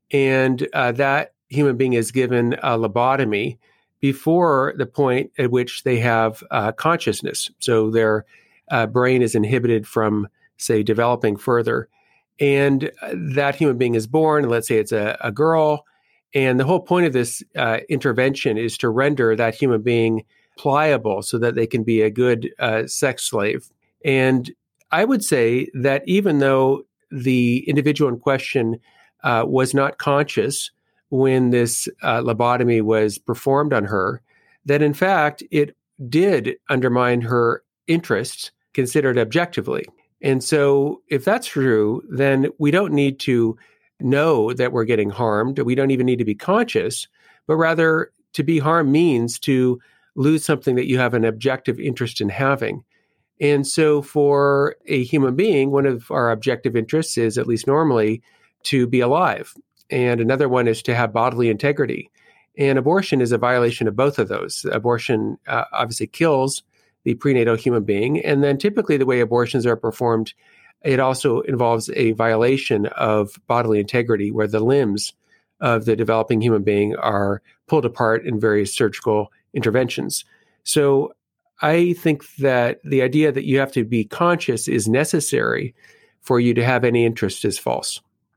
and uh, that human being is given a lobotomy before the point at which they have uh, consciousness. So their uh, brain is inhibited from, say, developing further. And that human being is born, let's say it's a, a girl. And the whole point of this uh, intervention is to render that human being pliable so that they can be a good uh, sex slave. And I would say that even though the individual in question uh, was not conscious when this uh, lobotomy was performed on her, that in fact it did undermine her interests considered objectively. And so if that's true, then we don't need to know that we're getting harmed. We don't even need to be conscious, but rather to be harmed means to lose something that you have an objective interest in having. And so for a human being, one of our objective interests is, at least normally, to be alive. And another one is to have bodily integrity. And abortion is a violation of both of those. Abortion uh, obviously kills the prenatal human being. And then typically the way abortions are performed, it also involves a violation of bodily integrity where the limbs of the developing human being are pulled apart in various surgical interventions. So I think that the idea that you have to be conscious is necessary for you to have any interest is false.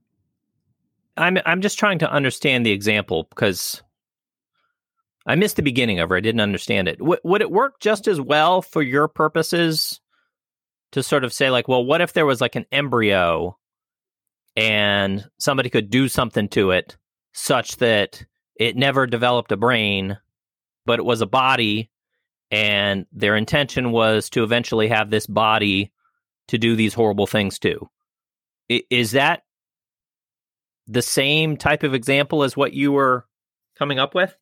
I'm I'm just trying to understand the example because I missed the beginning of it. I didn't understand it. W- would it work just as well for your purposes to sort of say, like, well, what if there was like an embryo and somebody could do something to it such that it never developed a brain, but it was a body, and their intention was to eventually have this body to do these horrible things to? I- is that the same type of example as what you were coming up with?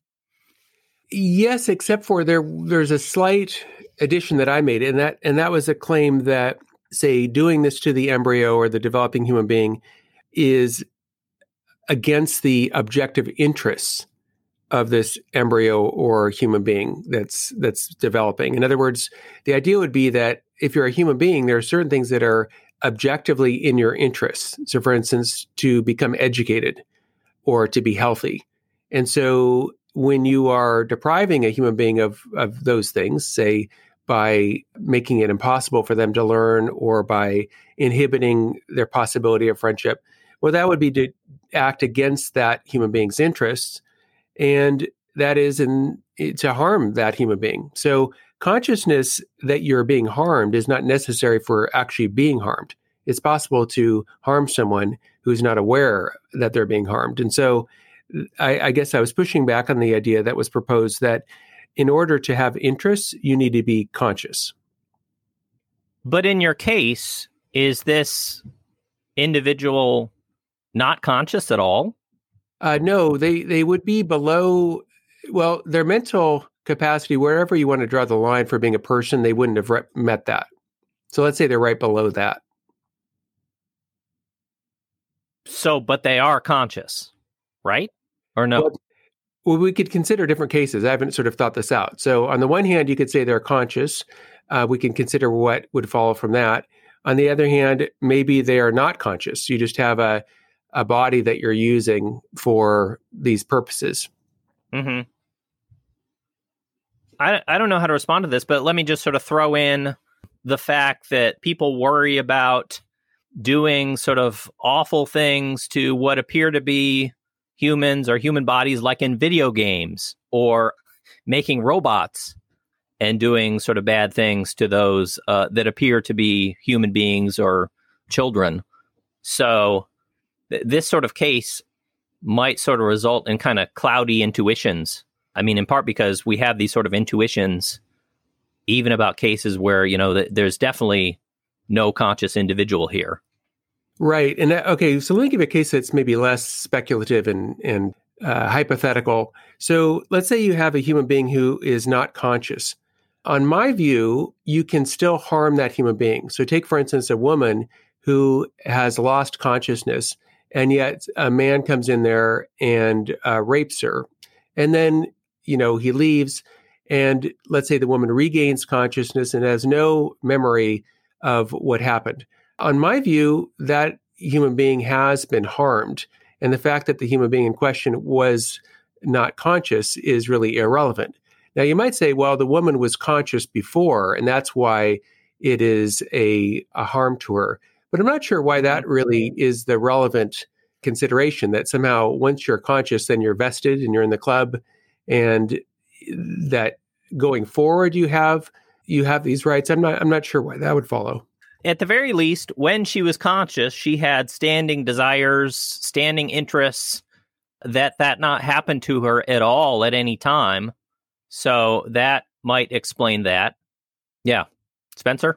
Yes, except for there there's a slight addition that I made, and that and that was a claim that, say, doing this to the embryo or the developing human being is against the objective interests of this embryo or human being that's that's developing. In other words, the idea would be that if you're a human being, there are certain things that are objectively in your interests. So, for instance, to become educated or to be healthy. And so when you are depriving a human being of, of those things, say by making it impossible for them to learn or by inhibiting their possibility of friendship, well, that would be to act against that human being's interests. And that is in, to harm that human being. So consciousness that you're being harmed is not necessary for actually being harmed. It's possible to harm someone who's not aware that they're being harmed. And so I, I guess I was pushing back on the idea that was proposed that in order to have interests, you need to be conscious. But in your case, is this individual not conscious at all? Uh, no, they, they would be below, well, their mental capacity, wherever you want to draw the line for being a person, they wouldn't have re- met that. So let's say they're right below that. So, but they are conscious, right? Or no? Well, well, we could consider different cases. I haven't sort of thought this out. So on the one hand, you could say they're conscious. Uh, we can consider what would follow from that. On the other hand, maybe they are not conscious. You just have a, a body that you're using for these purposes. Mm-hmm. I, I don't know how to respond to this, but let me just sort of throw in the fact that people worry about doing sort of awful things to what appear to be humans or human bodies, like in video games, or making robots and doing sort of bad things to those uh, that appear to be human beings or children. So th- this sort of case might sort of result in kind of cloudy intuitions. I mean, in part because we have these sort of intuitions, even about cases where, you know, th- there's definitely no conscious individual here. Right. And that, okay, so let me give you a case that's maybe less speculative and, and uh, hypothetical. So let's say you have a human being who is not conscious. On my view, you can still harm that human being. So take, for instance, a woman who has lost consciousness, and yet a man comes in there and uh, rapes her. And then, you know, he leaves, and let's say the woman regains consciousness and has no memory of what happened. On my view, that human being has been harmed, and the fact that the human being in question was not conscious is really irrelevant. Now, you might say, well, the woman was conscious before, and that's why it is a, a harm to her. But I'm not sure why that really is the relevant consideration, that somehow once you're conscious, then you're vested and you're in the club, and that going forward you have you have these rights. I'm not I'm not sure why that would follow. At the very least, when she was conscious, she had standing desires, standing interests, that that not happened to her at all at any time. So that might explain that. Yeah. Spencer?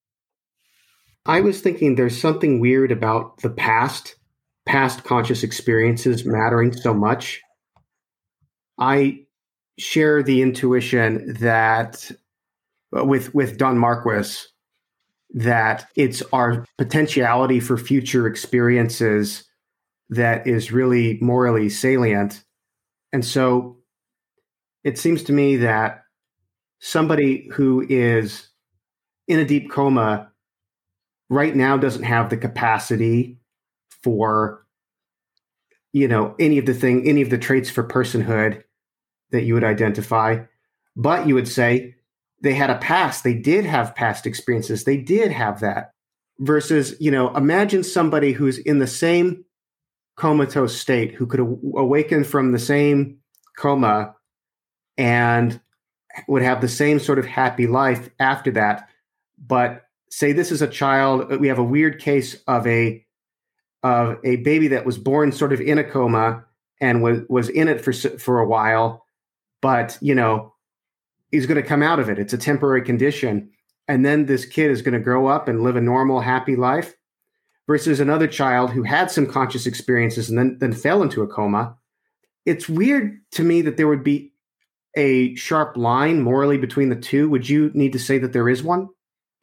I was thinking there's something weird about the past, past conscious experiences mattering so much. I share the intuition that with, with Don Marquis, that it's our potentiality for future experiences that is really morally salient. And so it seems to me that somebody who is in a deep coma right now doesn't have the capacity for, you know, any of the thing, any of the traits for personhood that you would identify. But you would say they had a past. They did have past experiences. They did have that. Versus, you know, imagine somebody who's in the same comatose state, who could awaken from the same coma and would have the same sort of happy life after that. But say this is a child, we have a weird case of a of a baby that was born sort of in a coma and was was in it for for a while, but you know, he's going to come out of it. It's a temporary condition, and then this kid is going to grow up and live a normal, happy life. Versus another child who had some conscious experiences and then then fell into a coma. It's weird to me that there would be a sharp line morally between the two. Would you need to say that there is one?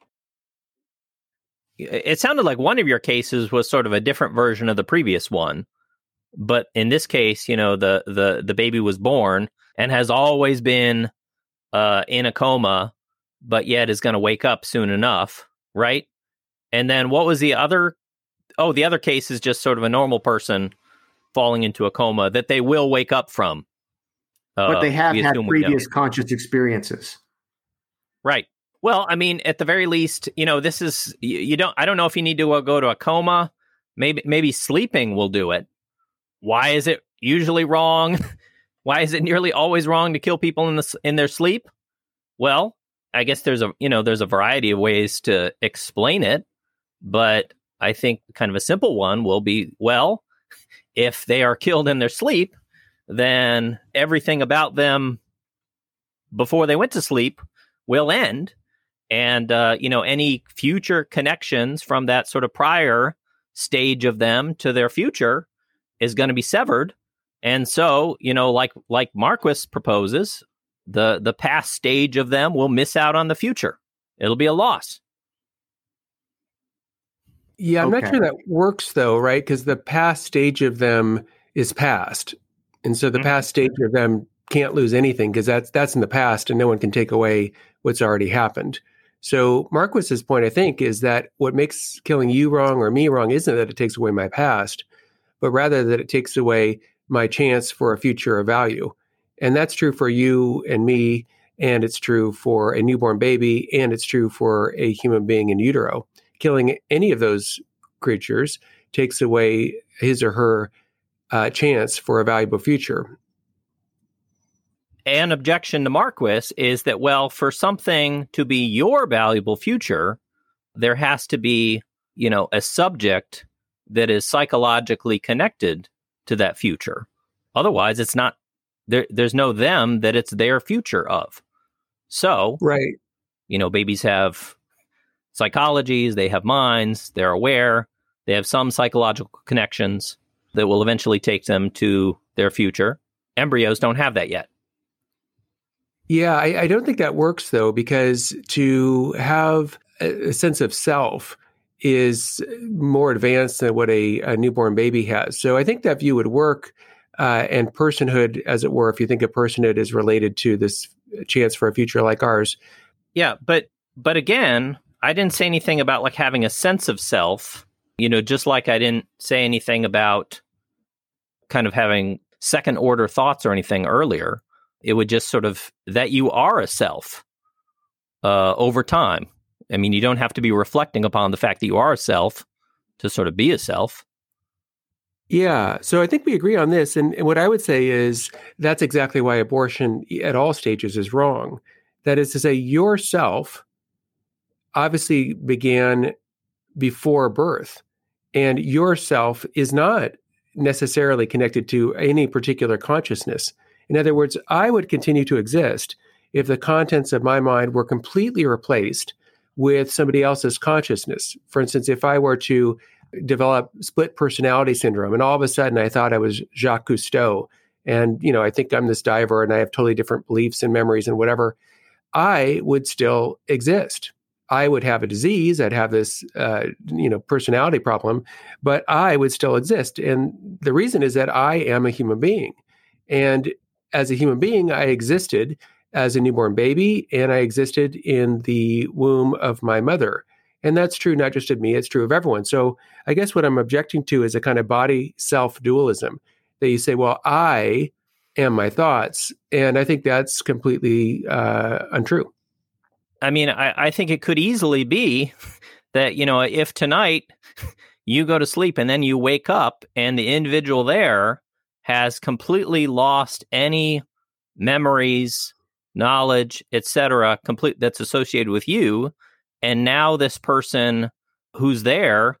It sounded like one of your cases was sort of a different version of the previous one. But in this case, you know, the the, the baby was born and has always been uh, in a coma, but yet is going to wake up soon enough, right? And then what was the other? Oh, the other case is just sort of a normal person falling into a coma that they will wake up from. Uh, but they have had previous know. conscious experiences. Right. Well, I mean, at the very least, you know, this is, you, you don't, I don't know if you need to uh, go to a coma. Maybe, maybe sleeping will do it. Why is it usually wrong? Why is it nearly always wrong to kill people in the, in their sleep? Well, I guess there's a, you know, there's a variety of ways to explain it, but I think kind of a simple one will be, well, if they are killed in their sleep, then everything about them before they went to sleep will end. And, uh, you know, any future connections from that sort of prior stage of them to their future is going to be severed. And so, you know, like like Marquis proposes, the the past stage of them will miss out on the future. It'll be a loss. Yeah, I'm Okay. not sure that works, though, right? Because the past stage of them is past. And so the Mhm. past stage of them can't lose anything because that's that's in the past and no one can take away what's already happened. So Marquis's point, I think, is that what makes killing you wrong or me wrong isn't that it takes away my past, but rather that it takes away my chance for a future of value. And that's true for you and me, and it's true for a newborn baby, and it's true for a human being in utero. Killing any of those creatures takes away his or her uh, chance for a valuable future. An objection to Marquis is that, well, for something to be your valuable future, there has to be, you know, a subject that is psychologically connected to that future. Otherwise, it's not, there, there's no them that it's their future of. So, Right. you know, babies have psychologies, they have minds, they're aware, they have some psychological connections that will eventually take them to their future. Embryos don't have that yet. Yeah, I, I don't think that works, though, because to have a, a sense of self is more advanced than what a, a newborn baby has. So I think that view would work, uh, and personhood, as it were, if you think of personhood as related to this chance for a future like ours. Yeah, but but again, I didn't say anything about like having a sense of self, you know, just like I didn't say anything about kind of having second order thoughts or anything earlier. It would just sort of that you are a self uh, over time. I mean, you don't have to be reflecting upon the fact that you are a self to sort of be a self. Yeah, so I think we agree on this. And, and what I would say is that's exactly why abortion at all stages is wrong. That is to say, yourself obviously began before birth, and yourself is not necessarily connected to any particular consciousness. In other words, I would continue to exist if the contents of my mind were completely replaced with somebody else's consciousness. For instance, if I were to develop split personality syndrome and all of a sudden I thought I was Jacques Cousteau and, you know, I think I'm this diver and I have totally different beliefs and memories and whatever, I would still exist. I would have a disease, I'd have this, uh, you know, personality problem, but I would still exist. And the reason is that I am a human being. And as a human being, I existed as a newborn baby, and I existed in the womb of my mother. And that's true not just of me, it's true of everyone. So I guess what I'm objecting to is a kind of body self dualism that you say, well, I am my thoughts. And I think that's completely uh, untrue. I mean, I, I think it could easily be that, you know, if tonight you go to sleep and then you wake up and the individual there has completely lost any memories, knowledge, et cetera, complete that's associated with you, and now this person who's there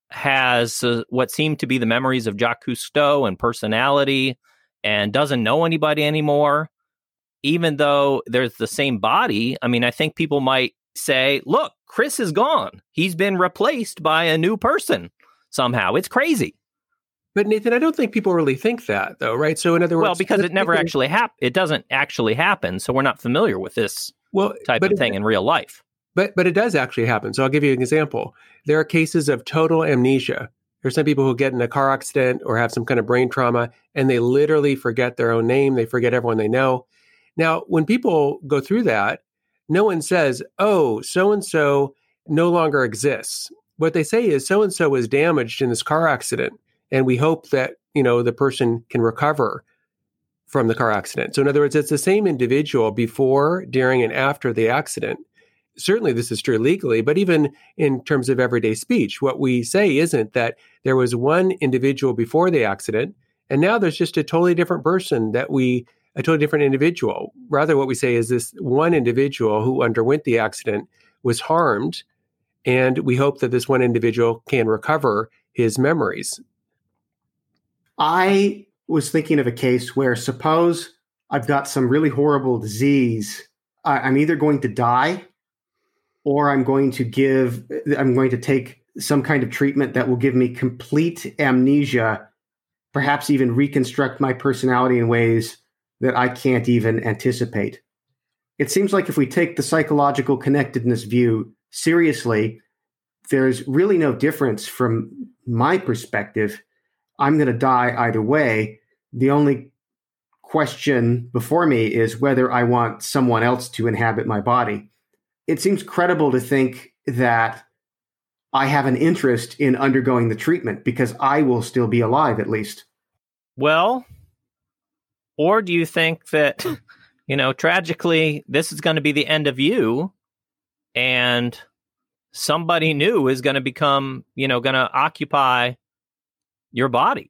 has uh, what seem to be the memories of Jacques Cousteau and personality, and doesn't know anybody anymore, even though there's the same body. I mean, I think people might say, "Look, Chris is gone. He's been replaced by a new person somehow." It's crazy. But Nathan, I don't think people really think that, though, right? So in other words, well, because it never actually hap- it doesn't actually happen, so we're not familiar with this well, type of thing it, in real life. But but it does actually happen. So I'll give you an example. There are cases of total amnesia. There's some people who get in a car accident or have some kind of brain trauma, and they literally forget their own name. They forget everyone they know. Now, when people go through that, no one says, "Oh, so and so no longer exists." What they say is, "So and so was damaged in this car accident, and we hope that, you know, the person can recover from the car accident." So in other words, it's the same individual before, during, and after the accident. Certainly this is true legally, but even in terms of everyday speech, what we say isn't that there was one individual before the accident, and now there's just a totally different person that we, a totally different individual. Rather, what we say is this one individual who underwent the accident was harmed, and we hope that this one individual can recover his memories. I was thinking of a case where suppose I've got some really horrible disease. I, I'm either going to die or I'm going to give, I'm going to take some kind of treatment that will give me complete amnesia, perhaps even reconstruct my personality in ways that I can't even anticipate. It seems like if we take the psychological connectedness view seriously, there's really no difference from my perspective. I'm going to die either way. The only question before me is whether I want someone else to inhabit my body. It seems credible to think that I have an interest in undergoing the treatment because I will still be alive at least. Well, or do you think that, you know, tragically, this is going to be the end of you and somebody new is going to become, you know, going to occupy your body?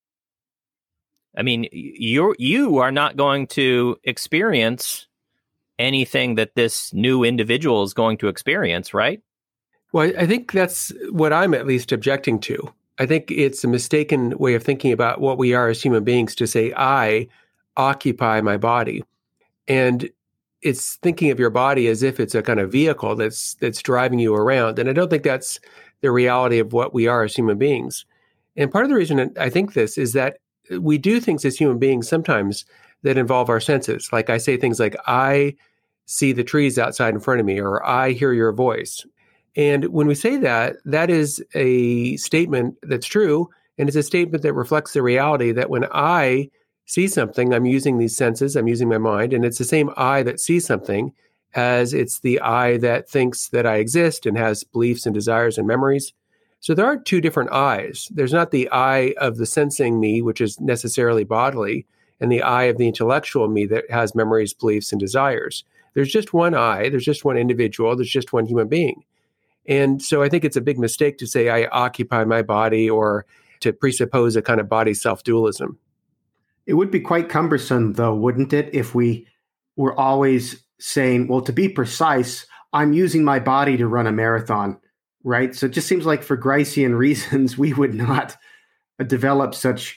I mean, you're, you are not going to experience anything that this new individual is going to experience, right? Well, I think that's what I'm at least objecting to. I think it's a mistaken way of thinking about what we are as human beings to say, I occupy my body. And it's thinking of your body as if it's a kind of vehicle that's that's driving you around. And I don't think that's the reality of what we are as human beings. And part of the reason I think this is that we do things as human beings sometimes that involve our senses. Like I say things like, I see the trees outside in front of me, or I hear your voice. And when we say that, that is a statement that's true. And it's a statement that reflects the reality that when I see something, I'm using these senses, I'm using my mind, and it's the same I that sees something as it's the I that thinks that I exist and has beliefs and desires and memories. So there aren't two different I's. There's not the I of the sensing me, which is necessarily bodily, and the I of the intellectual me that has memories, beliefs, and desires. There's just one I, there's just one individual, there's just one human being. And so I think it's a big mistake to say I occupy my body or to presuppose a kind of body self-dualism. It would be quite cumbersome, though, wouldn't it, if we were always saying, well, to be precise, I'm using my body to run a marathon, right? So it just seems like for Gricean reasons, we would not develop such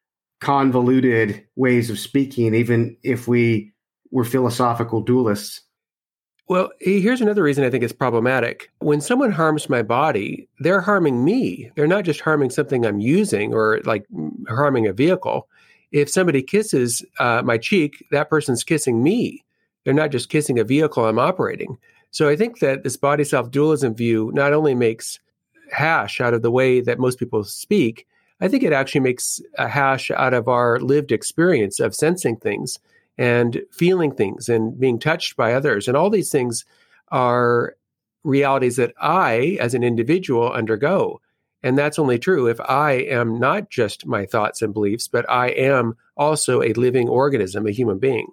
convoluted ways of speaking, even if we were philosophical dualists. Well, here's another reason I think it's problematic. When someone harms my body, they're harming me. They're not just harming something I'm using or like harming a vehicle. If somebody kisses uh, my cheek, that person's kissing me. They're not just kissing a vehicle I'm operating. So I think that this body self-dualism view not only makes hash out of the way that most people speak, I think it actually makes a hash out of our lived experience of sensing things and feeling things and being touched by others. And all these things are realities that I, as an individual, undergo. And that's only true if I am not just my thoughts and beliefs, but I am also a living organism, a human being.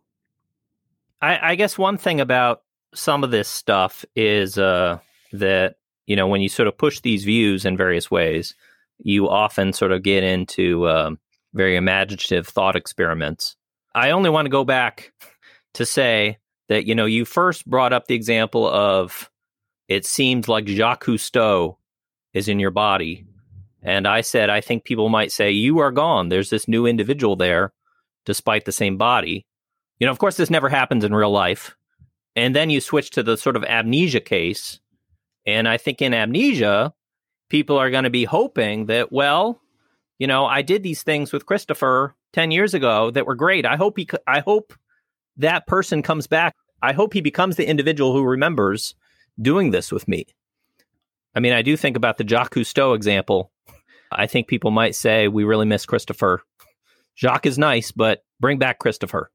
I, I guess one thing about some of this stuff is uh, that, you know, when you sort of push these views in various ways, you often sort of get into um, very imaginative thought experiments. I only want to go back to say that, you know, you first brought up the example of it seemed like Jacques Cousteau is in your body. And I said, I think people might say, you are gone. There's this new individual there, despite the same body. You know, of course, this never happens in real life. And then you switch to the sort of amnesia case. And I think in amnesia, people are going to be hoping that, well, you know, I did these things with Christopher ten years ago that were great. I hope he, I hope that person comes back. I hope he becomes the individual who remembers doing this with me. I mean, I do think about the Jacques Cousteau example. I think people might say, we really miss Christopher. Jacques is nice, but bring back Christopher.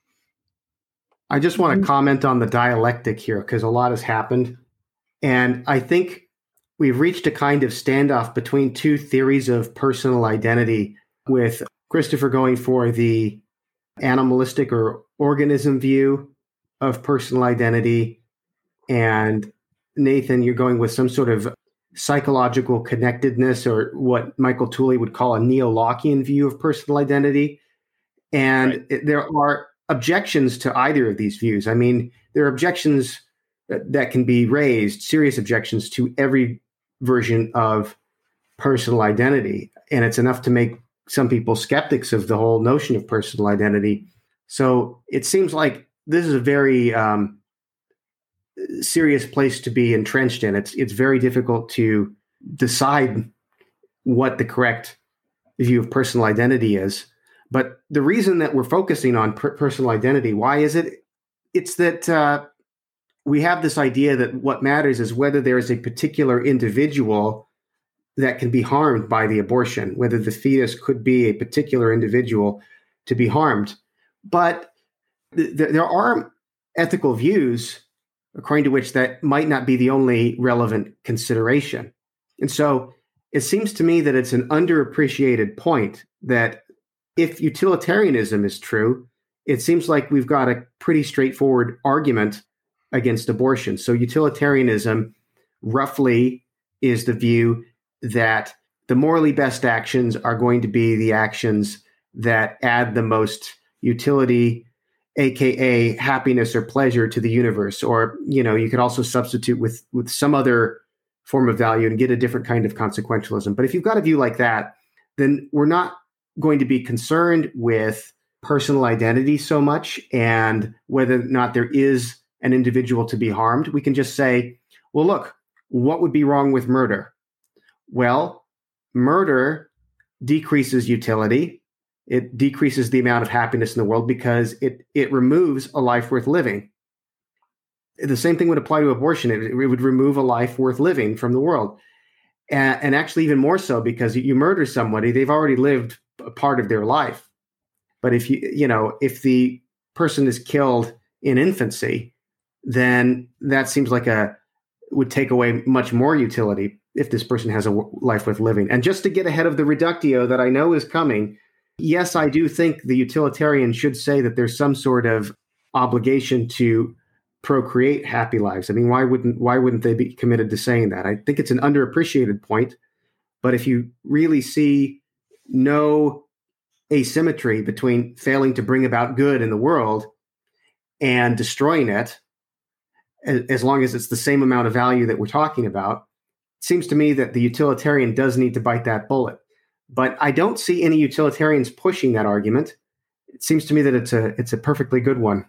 I just want to comment on the dialectic here because a lot has happened. And I think we've reached a kind of standoff between two theories of personal identity, with Christopher going for the animalistic or organism view of personal identity, and Nathan, you're going with some sort of psychological connectedness, or what Michael Tooley would call a neo-Lockean view of personal identity. And right. it, there are objections to either of these views. I mean, there are objections that, that can be raised, serious objections to every version of personal identity. And it's enough to make some people skeptics of the whole notion of personal identity. So it seems like this is a very um, serious place to be entrenched in. It's it's very difficult to decide what the correct view of personal identity is. But the reason that we're focusing on per- personal identity, why is it? It's that uh, we have this idea that what matters is whether there is a particular individual that can be harmed by the abortion, whether the fetus could be a particular individual to be harmed. But th- th- there are ethical views according to which that might not be the only relevant consideration. And so it seems to me that it's an underappreciated point that if utilitarianism is true, it seems like we've got a pretty straightforward argument against abortion. So utilitarianism roughly is the view that the morally best actions are going to be the actions that add the most utility, aka happiness or pleasure to the universe. Or, you know, you could also substitute with, with some other form of value and get a different kind of consequentialism. But if you've got a view like that, then we're not going to be concerned with personal identity so much and whether or not there is an individual to be harmed. We can just say, well, look, what would be wrong with murder? Well, murder decreases utility. It decreases the amount of happiness in the world because it, it removes a life worth living. The same thing would apply to abortion. It, it would remove a life worth living from the world. And, and actually even more so because you murder somebody, they've already lived a part of their life. But if you, you know, if the person is killed in infancy, then that seems like a, would take away much more utility if this person has a life worth living. And just to get ahead of the reductio that I know is coming, yes, I do think the utilitarian should say that there's some sort of obligation to procreate happy lives. I mean, why wouldn't why wouldn't they be committed to saying that? I think it's an underappreciated point. But if you really see no asymmetry between failing to bring about good in the world and destroying it, as long as it's the same amount of value that we're talking about, it seems to me that the utilitarian does need to bite that bullet. But I don't see any utilitarians pushing that argument. It seems to me that it's a it's a perfectly good one.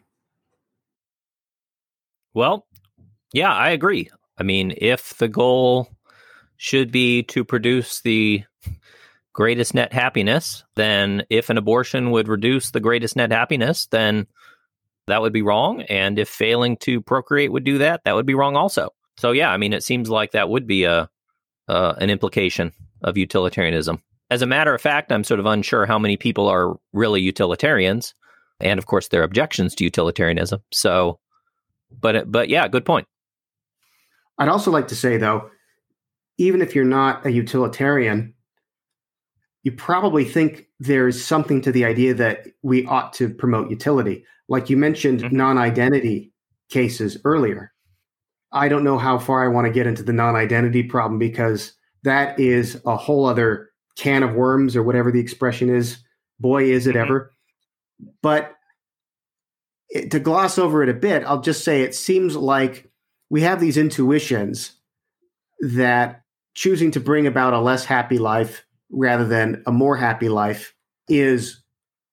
Well, yeah, I agree. I mean, if the goal should be to produce the greatest net happiness, then if an abortion would reduce the greatest net happiness, then that would be wrong. And if failing to procreate would do that, that would be wrong also. So, yeah, I mean, it seems like that would be a uh, an implication of utilitarianism. As a matter of fact, I'm sort of unsure how many people are really utilitarians, and of course, their objections to utilitarianism. So, but but yeah, good point. I'd also like to say, though, even if you're not a utilitarian, you probably think there's something to the idea that we ought to promote utility. Like you mentioned mm-hmm. non-identity cases earlier. I don't know how far I want to get into the non-identity problem because that is a whole other can of worms or whatever the expression is. Boy, is it mm-hmm. ever. But it, to gloss over it a bit, I'll just say it seems like we have these intuitions that choosing to bring about a less happy life rather than a more happy life is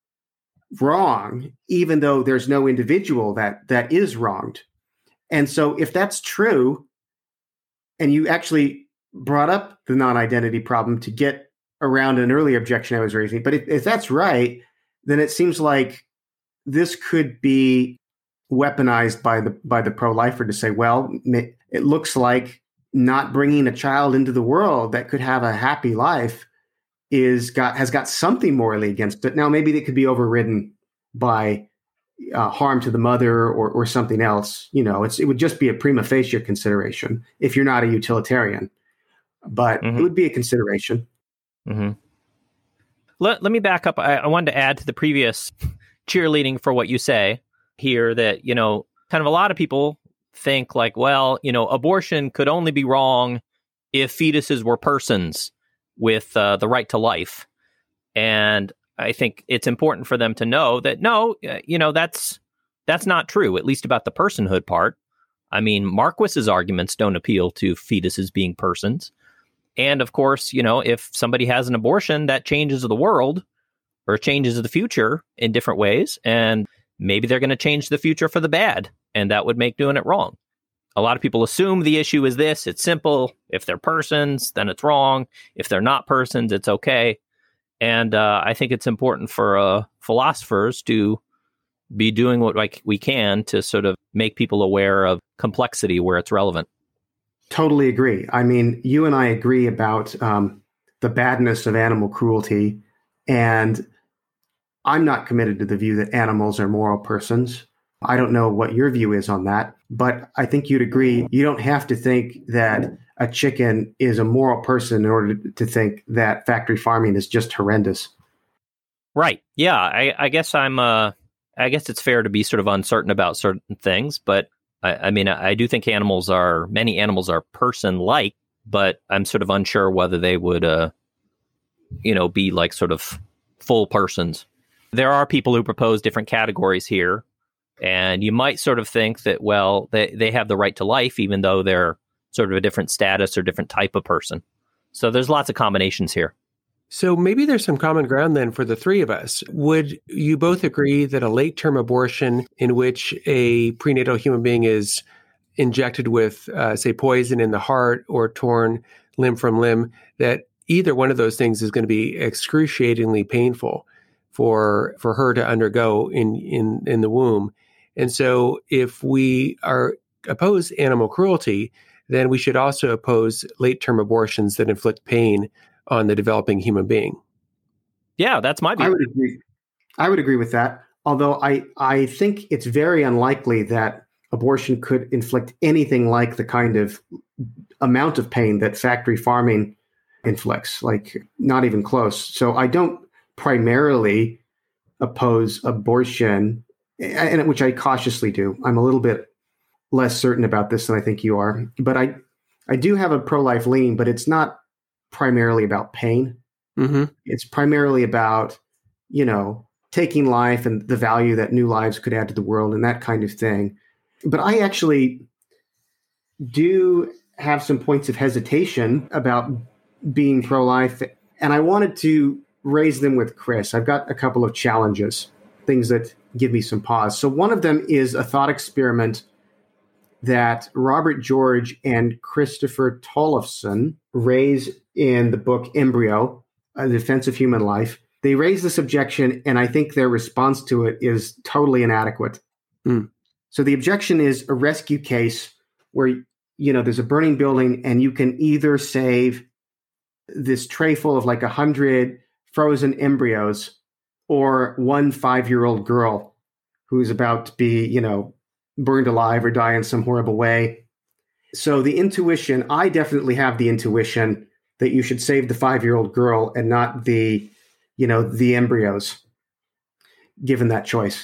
wrong, even though there's no individual that that is wronged. And so if that's true, and you actually brought up the non-identity problem to get around an earlier objection I was raising, but if, if that's right, then it seems like this could be weaponized by the by the pro-lifer to say, well, it looks like not bringing a child into the world that could have a happy life is got has got something morally against it. Now, maybe it could be overridden by uh, harm to the mother or or something else. You know, it's it would just be a prima facie consideration if you're not a utilitarian, but mm-hmm. it would be a consideration. Mm-hmm. Let Let me back up. I, I wanted to add to the previous cheerleading for what you say here that, you know, kind of a lot of people think like, well, you know, abortion could only be wrong if fetuses were persons with uh, the right to life. And I think it's important for them to know that, no, uh, you know, that's that's not true, at least about the personhood part. I mean, Marquis's arguments don't appeal to fetuses being persons. And of course, you know, if somebody has an abortion, that changes the world or changes the future in different ways. And maybe they're going to change the future for the bad. And that would make doing it wrong. A lot of people assume the issue is this. It's simple. If they're persons, then it's wrong. If they're not persons, it's okay. And uh, I think it's important for uh, philosophers to be doing what like we can to sort of make people aware of complexity where it's relevant. Totally agree. I mean, you and I agree about um, the badness of animal cruelty, and I'm not committed to the view that animals are moral persons. I don't know what your view is on that, but I think you'd agree you don't have to think that a chicken is a moral person in order to think that factory farming is just horrendous. Right. Yeah. I, I guess I'm, uh, I guess it's fair to be sort of uncertain about certain things, but I, I mean, I, I do think animals are, many animals are person-like, but I'm sort of unsure whether they would, uh, you know, be like sort of full persons. There are people who propose different categories here. And you might sort of think that, well, they, they have the right to life, even though they're sort of a different status or different type of person. So there's lots of combinations here. So maybe there's some common ground then for the three of us. Would you both agree that a late-term abortion in which a prenatal human being is injected with, uh, say, poison in the heart or torn limb from limb, that either one of those things is going to be excruciatingly painful for for her to undergo in in, in the womb? And so if we are oppose animal cruelty, then we should also oppose late-term abortions that inflict pain on the developing human being. Yeah, that's my view. I would agree. I would agree with that. Although I, I think it's very unlikely that abortion could inflict anything like the kind of amount of pain that factory farming inflicts, like not even close. So I don't primarily oppose abortion, and which I cautiously do. I'm a little bit less certain about this than I think you are, but I, I do have a pro-life leaning, but it's not primarily about pain. Mm-hmm. It's primarily about, you know, taking life and the value that new lives could add to the world and that kind of thing. But I actually do have some points of hesitation about being pro-life, and I wanted to raise them with Chris. I've got a couple of challenges, things that give me some pause. So one of them is a thought experiment that Robert George and Christopher Tollefson raise in the book Embryo, A Defense of Human Life. They raise this objection, and I think their response to it is totally inadequate. Mm. So the objection is a rescue case where, you know, there's a burning building and you can either save this tray full of like a hundred frozen embryos or one five-year-old girl who's about to be, you know, burned alive or die in some horrible way. So the intuition, I definitely have the intuition that you should save the five-year-old girl and not the, you know, the embryos, given that choice.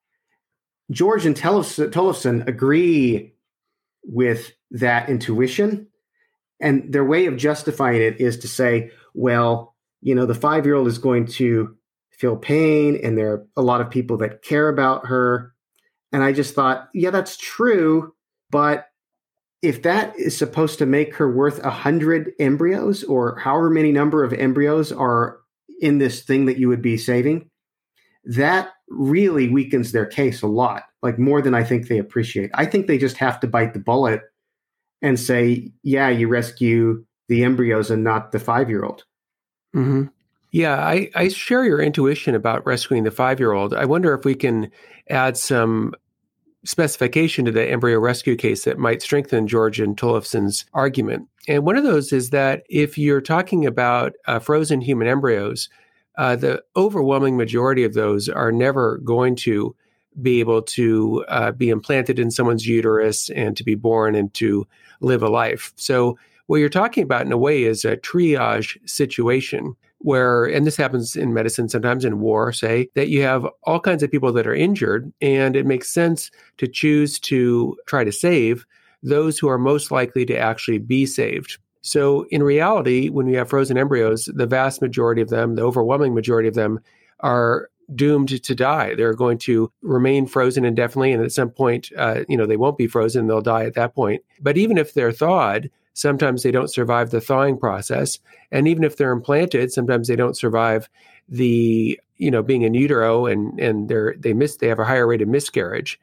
George and Tollefson agree with that intuition, and their way of justifying it is to say, well, you know, the five-year-old is going to feel pain, and there are a lot of people that care about her. And I just thought, yeah, that's true, but if that is supposed to make her worth a hundred embryos or however many number of embryos are in this thing that you would be saving, that really weakens their case a lot, like more than I think they appreciate. I think they just have to bite the bullet and say, yeah, you rescue the embryos and not the five-year-old. Mm-hmm. Yeah, I, I share your intuition about rescuing the five-year-old. I wonder if we can add some specification to the embryo rescue case that might strengthen George and Tollefson's argument. And one of those is that if you're talking about uh, frozen human embryos, uh, the overwhelming majority of those are never going to be able to uh, be implanted in someone's uterus and to be born and to live a life. So what you're talking about in a way is a triage situation where, and this happens in medicine, sometimes in war, say, that you have all kinds of people that are injured, and it makes sense to choose to try to save those who are most likely to actually be saved. So in reality, when we have frozen embryos, the vast majority of them, the overwhelming majority of them, are doomed to die. They're going to remain frozen indefinitely, and at some point, uh, you know, they won't be frozen, they'll die at that point. But even if they're thawed, sometimes they don't survive the thawing process. And even if they're implanted, sometimes they don't survive the, you know, being in utero, and and they're they miss they have a higher rate of miscarriage.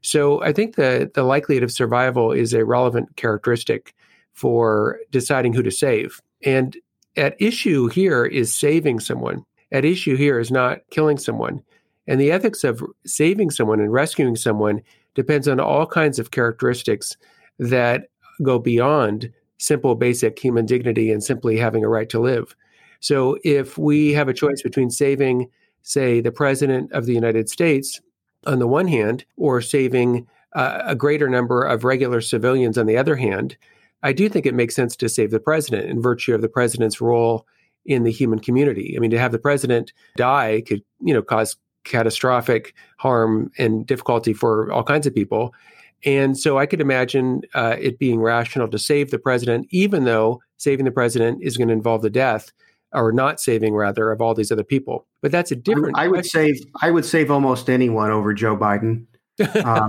So I think that the likelihood of survival is a relevant characteristic for deciding who to save. And at issue here is saving someone. At issue here is not killing someone. And the ethics of saving someone and rescuing someone depends on all kinds of characteristics that go beyond simple, basic human dignity and simply having a right to live. So if we have a choice between saving, say, the President of the United States on the one hand, or saving uh, a greater number of regular civilians on the other hand, I do think it makes sense to save the president in virtue of the president's role in the human community. I mean, to have the president die could, you know, cause catastrophic harm and difficulty for all kinds of people. And so I could imagine uh, it being rational to save the president, even though saving the president is going to involve the death, or not saving rather, of all these other people. But that's a different. I would question. save. I would save almost anyone over Joe Biden. Um,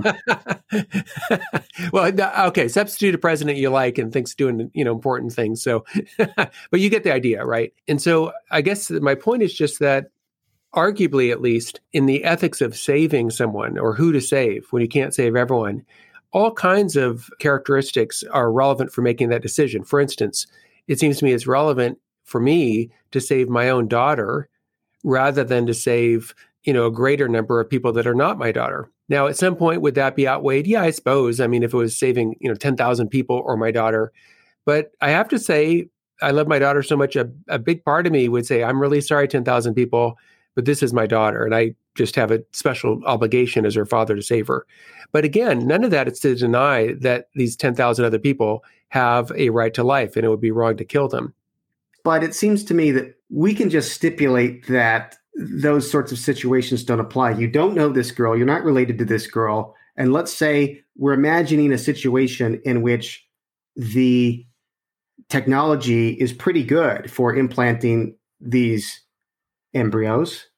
well, okay, substitute a president you like and thinks doing, you know, important things. So, but you get the idea, right? And so I guess my point is just that arguably, at least in the ethics of saving someone or who to save when you can't save everyone, all kinds of characteristics are relevant for making that decision. For instance, it seems to me it's relevant for me to save my own daughter rather than to save, you know, a greater number of people that are not my daughter. Now, at some point, would that be outweighed? Yeah, I suppose. I mean, if it was saving, you know, ten thousand people or my daughter. But I have to say, I love my daughter so much, a, a big part of me would say, I'm really sorry, ten thousand people, but this is my daughter. And I just have a special obligation as her father to save her. But again, none of that is to deny that these ten thousand other people have a right to life and it would be wrong to kill them. But it seems to me that we can just stipulate that those sorts of situations don't apply. You don't know this girl. You're not related to this girl. And let's say we're imagining a situation in which the technology is pretty good for implanting these embryos.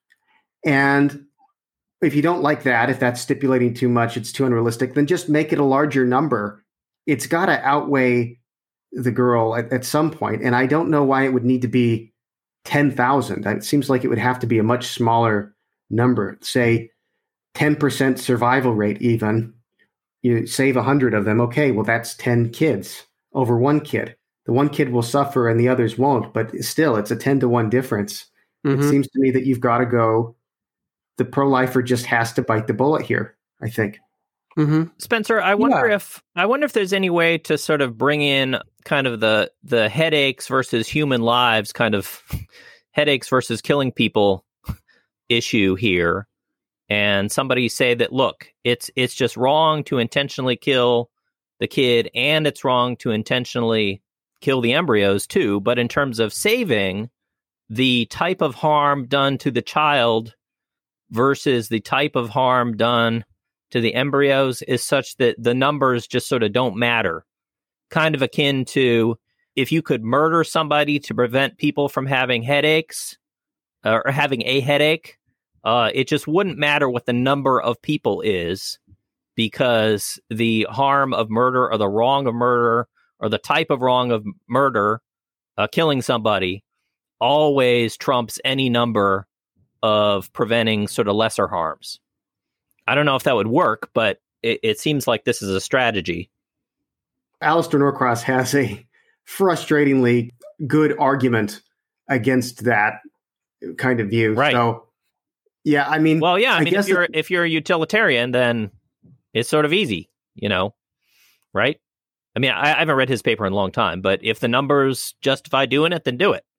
And if you don't like that, if that's stipulating too much, it's too unrealistic, then just make it a larger number. It's got to outweigh the girl at, at some point. And I don't know why it would need to be ten thousand. It seems like it would have to be a much smaller number, say ten percent survival rate even. You save one hundred of them. Okay, well, that's ten kids over one kid. The one kid will suffer and the others won't, but still, it's a ten to one difference. Mm-hmm. It seems to me that you've got to go, the pro-lifer just has to bite the bullet here, I think. Mm-hmm. Spencer, I wonder yeah. if I wonder if there's any way to sort of bring in kind of the the headaches versus human lives, kind of headaches versus killing people issue here, and somebody say that, look, it's it's just wrong to intentionally kill the kid, and it's wrong to intentionally kill the embryos too. But in terms of saving, the type of harm done to the child versus the type of harm done to the embryos is such that the numbers just sort of don't matter. Kind of akin to if you could murder somebody to prevent people from having headaches uh, or having a headache, uh, it just wouldn't matter what the number of people is, because the harm of murder or the wrong of murder or the type of wrong of murder, uh, killing somebody, always trumps any number of preventing sort of lesser harms. I don't know if that would work, but it, it seems like this is a strategy. Alistair Norcross has a frustratingly good argument against that kind of view. Right. So, yeah, I mean, well, yeah, I, I mean, guess if you're it, if you're a utilitarian, then it's sort of easy, you know, right? I mean, I, I haven't read his paper in a long time, but if the numbers justify doing it, then do it.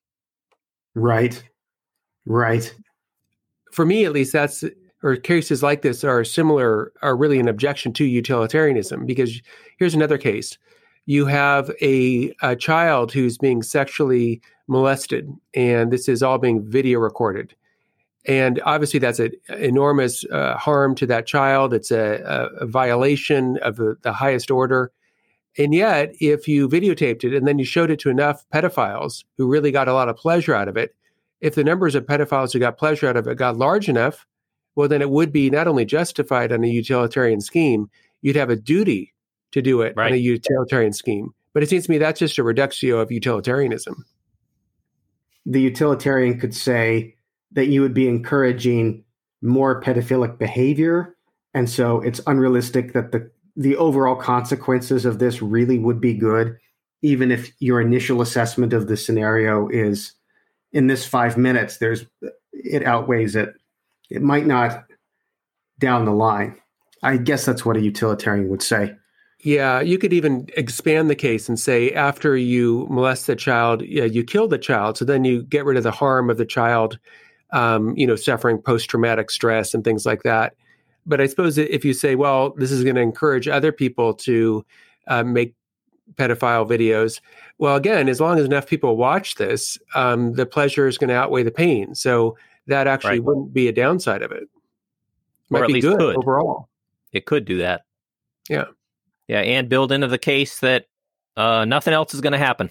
Right. Right. For me, at least, that's, or cases like this are similar, are really an objection to utilitarianism, because here's another case. You have a, a child who's being sexually molested, and this is all being video recorded. And obviously that's an enormous uh, harm to that child. It's a, a, a violation of the, the highest order. And yet, if you videotaped it and then you showed it to enough pedophiles who really got a lot of pleasure out of it, if the numbers of pedophiles who got pleasure out of it got large enough, well, then it would be not only justified on a utilitarian scheme, you'd have a duty to do it right. on a utilitarian scheme. But it seems to me that's just a reductio of utilitarianism. The utilitarian could say that you would be encouraging more pedophilic behavior And so it's unrealistic that the, the overall consequences of this really would be good, even if your initial assessment of the scenario is in this five minutes, there's it outweighs it. It might not down the line. I guess that's what a utilitarian would say. Yeah, you could even expand the case and say after you molest the child, yeah, you kill the child, so then you get rid of the harm of the child, um, you know, suffering post-traumatic stress and things like that. But I suppose if you say, well, this is going to encourage other people to uh, make pedophile videos, well, again, as long as enough people watch this, um, the pleasure is going to outweigh the pain. So that actually Right. wouldn't be a downside of it. Might Or at be least good could. overall. It could do that. Yeah. Yeah, and build into the case that uh, nothing else is going to happen.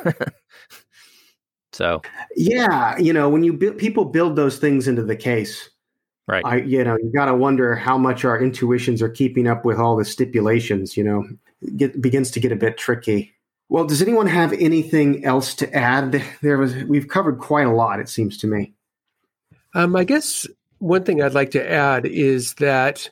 So, yeah, you know, when you bu- people build those things into the case, right. I, you know, you got to wonder how much our intuitions are keeping up with all the stipulations. You know, it get, begins to get a bit tricky. Well, does anyone have anything else to add? There was we've covered quite a lot, it seems to me. Um, I guess one thing I'd like to add is that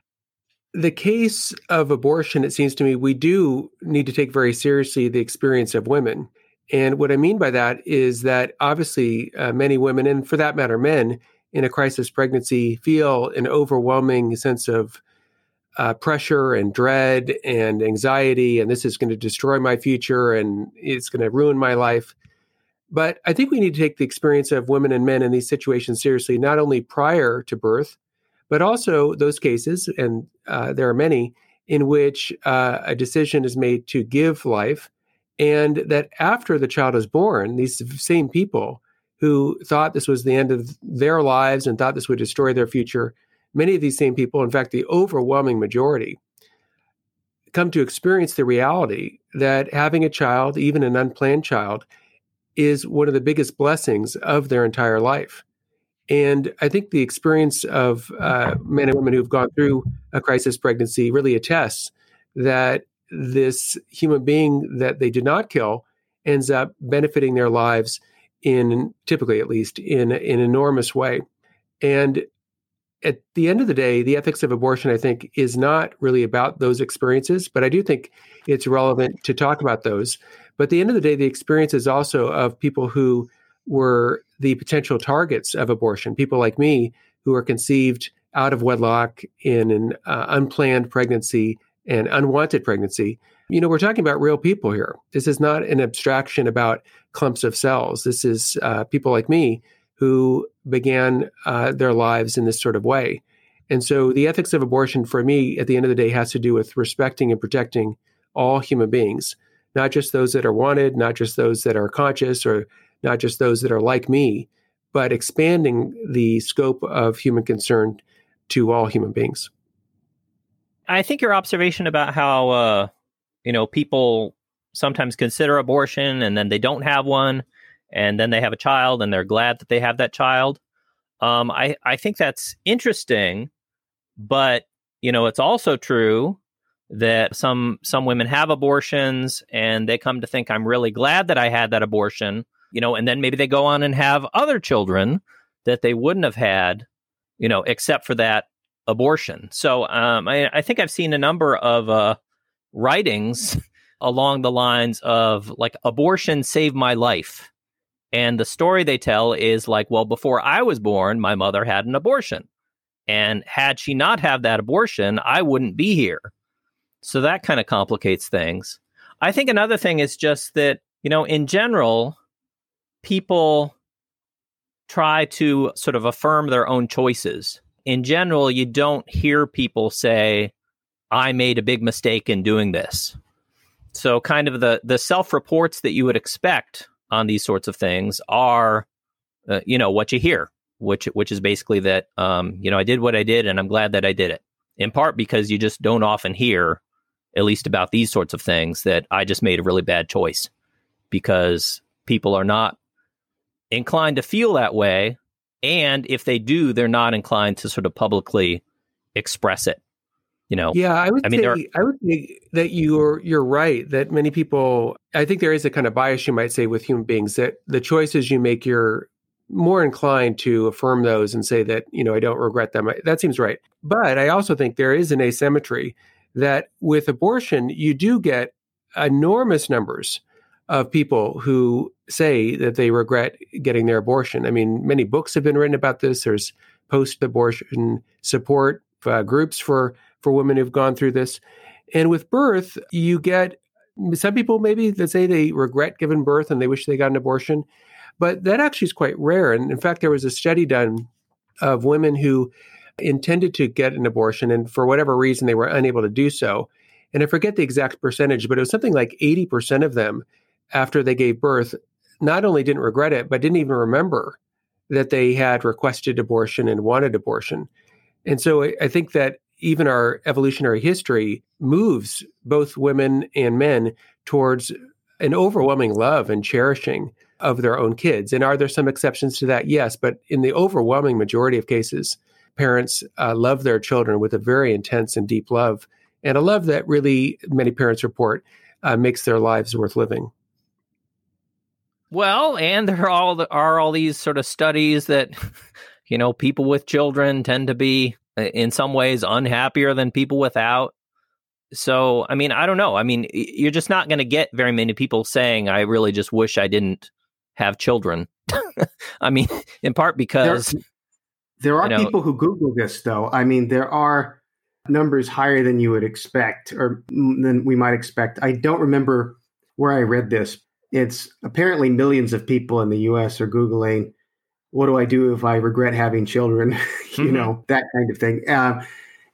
the case of abortion, it seems to me, we do need to take very seriously the experience of women. And what I mean by that is that obviously uh, many women, and for that matter, men in a crisis pregnancy feel an overwhelming sense of uh, pressure and dread and anxiety, and this is going to destroy my future and it's going to ruin my life. But I think we need to take the experience of women and men in these situations seriously, not only prior to birth, but also those cases, and uh, there are many, in which uh, a decision is made to give life, and that after the child is born, these same people who thought this was the end of their lives and thought this would destroy their future, many of these same people, in fact, the overwhelming majority, come to experience the reality that having a child, even an unplanned child, is one of the biggest blessings of their entire life. And I think the experience of uh, men and women who've gone through a crisis pregnancy really attests that this human being that they did not kill ends up benefiting their lives in, typically at least, in, in an enormous way. And at the end of the day, the ethics of abortion, I think, is not really about those experiences, but I do think it's relevant to talk about those. But at the end of the day, the experience is also of people who were the potential targets of abortion, people like me who are conceived out of wedlock in an uh, unplanned pregnancy and unwanted pregnancy. You know, we're talking about real people here. This is not an abstraction about clumps of cells. This is uh, people like me who began uh, their lives in this sort of way. And so the ethics of abortion for me at the end of the day has to do with respecting and protecting all human beings, not just those that are wanted, not just those that are conscious, or not just those that are like me, but expanding the scope of human concern to all human beings. I think your observation about how, uh, you know, people sometimes consider abortion and then they don't have one, and then they have a child and they're glad that they have that child. Um, I, I think that's interesting, but, you know, it's also true that some some women have abortions and they come to think, I'm really glad that I had that abortion, you know, and then maybe they go on and have other children that they wouldn't have had, you know, except for that abortion. So um, I, I think I've seen a number of uh, writings along the lines of like, abortion saved my life. And the story they tell is like, well, before I was born, my mother had an abortion. And had she not had that abortion, I wouldn't be here. So that kind of complicates things. I think another thing is just that, you know, in general, people try to sort of affirm their own choices. In general, you don't hear people say, I made a big mistake in doing this. So kind of the, the self-reports that you would expect on these sorts of things are, uh, you know, what you hear, which which is basically that, um, you know, I did what I did and I'm glad that I did it. In part because you just don't often hear, at least about these sorts of things, that I just made a really bad choice, because people are not inclined to feel that way. And if they do, they're not inclined to sort of publicly express it. You know, yeah, I would I mean, say are, I would say that you're you're right, that many people, I think there is a kind of bias, you might say, with human beings, that the choices you make, you're more inclined to affirm those and say that, you know, I don't regret them. That seems right. But I also think there is an asymmetry that with abortion, you do get enormous numbers of people who say that they regret getting their abortion. I mean, many books have been written about this. There's post-abortion support uh, groups for, for women who've gone through this. And with birth, you get some people maybe that say they regret giving birth and they wish they got an abortion, but that actually is quite rare. And in fact, there was a study done of women who intended to get an abortion, and for whatever reason, they were unable to do so. And I forget the exact percentage, but it was something like eighty percent of them, after they gave birth, not only didn't regret it, but didn't even remember that they had requested abortion and wanted abortion. And so I, I think that even our evolutionary history moves both women and men towards an overwhelming love and cherishing of their own kids. And are there some exceptions to that? Yes, but in the overwhelming majority of cases, parents uh, love their children with a very intense and deep love, and a love that really, many parents report, uh, makes their lives worth living. Well, and there are all, the, are all these sort of studies that, you know, people with children tend to be, in some ways, unhappier than people without. So, I mean, I don't know. I mean, you're just not going to get very many people saying, I really just wish I didn't have children. I mean, in part because... There, there are you know, people who Google this, though. I mean, there are numbers higher than you would expect, or than we might expect. I don't remember where I read this. It's apparently millions of people in the U S are Googling, what do I do if I regret having children? you mm-hmm. know, that kind of thing. Uh,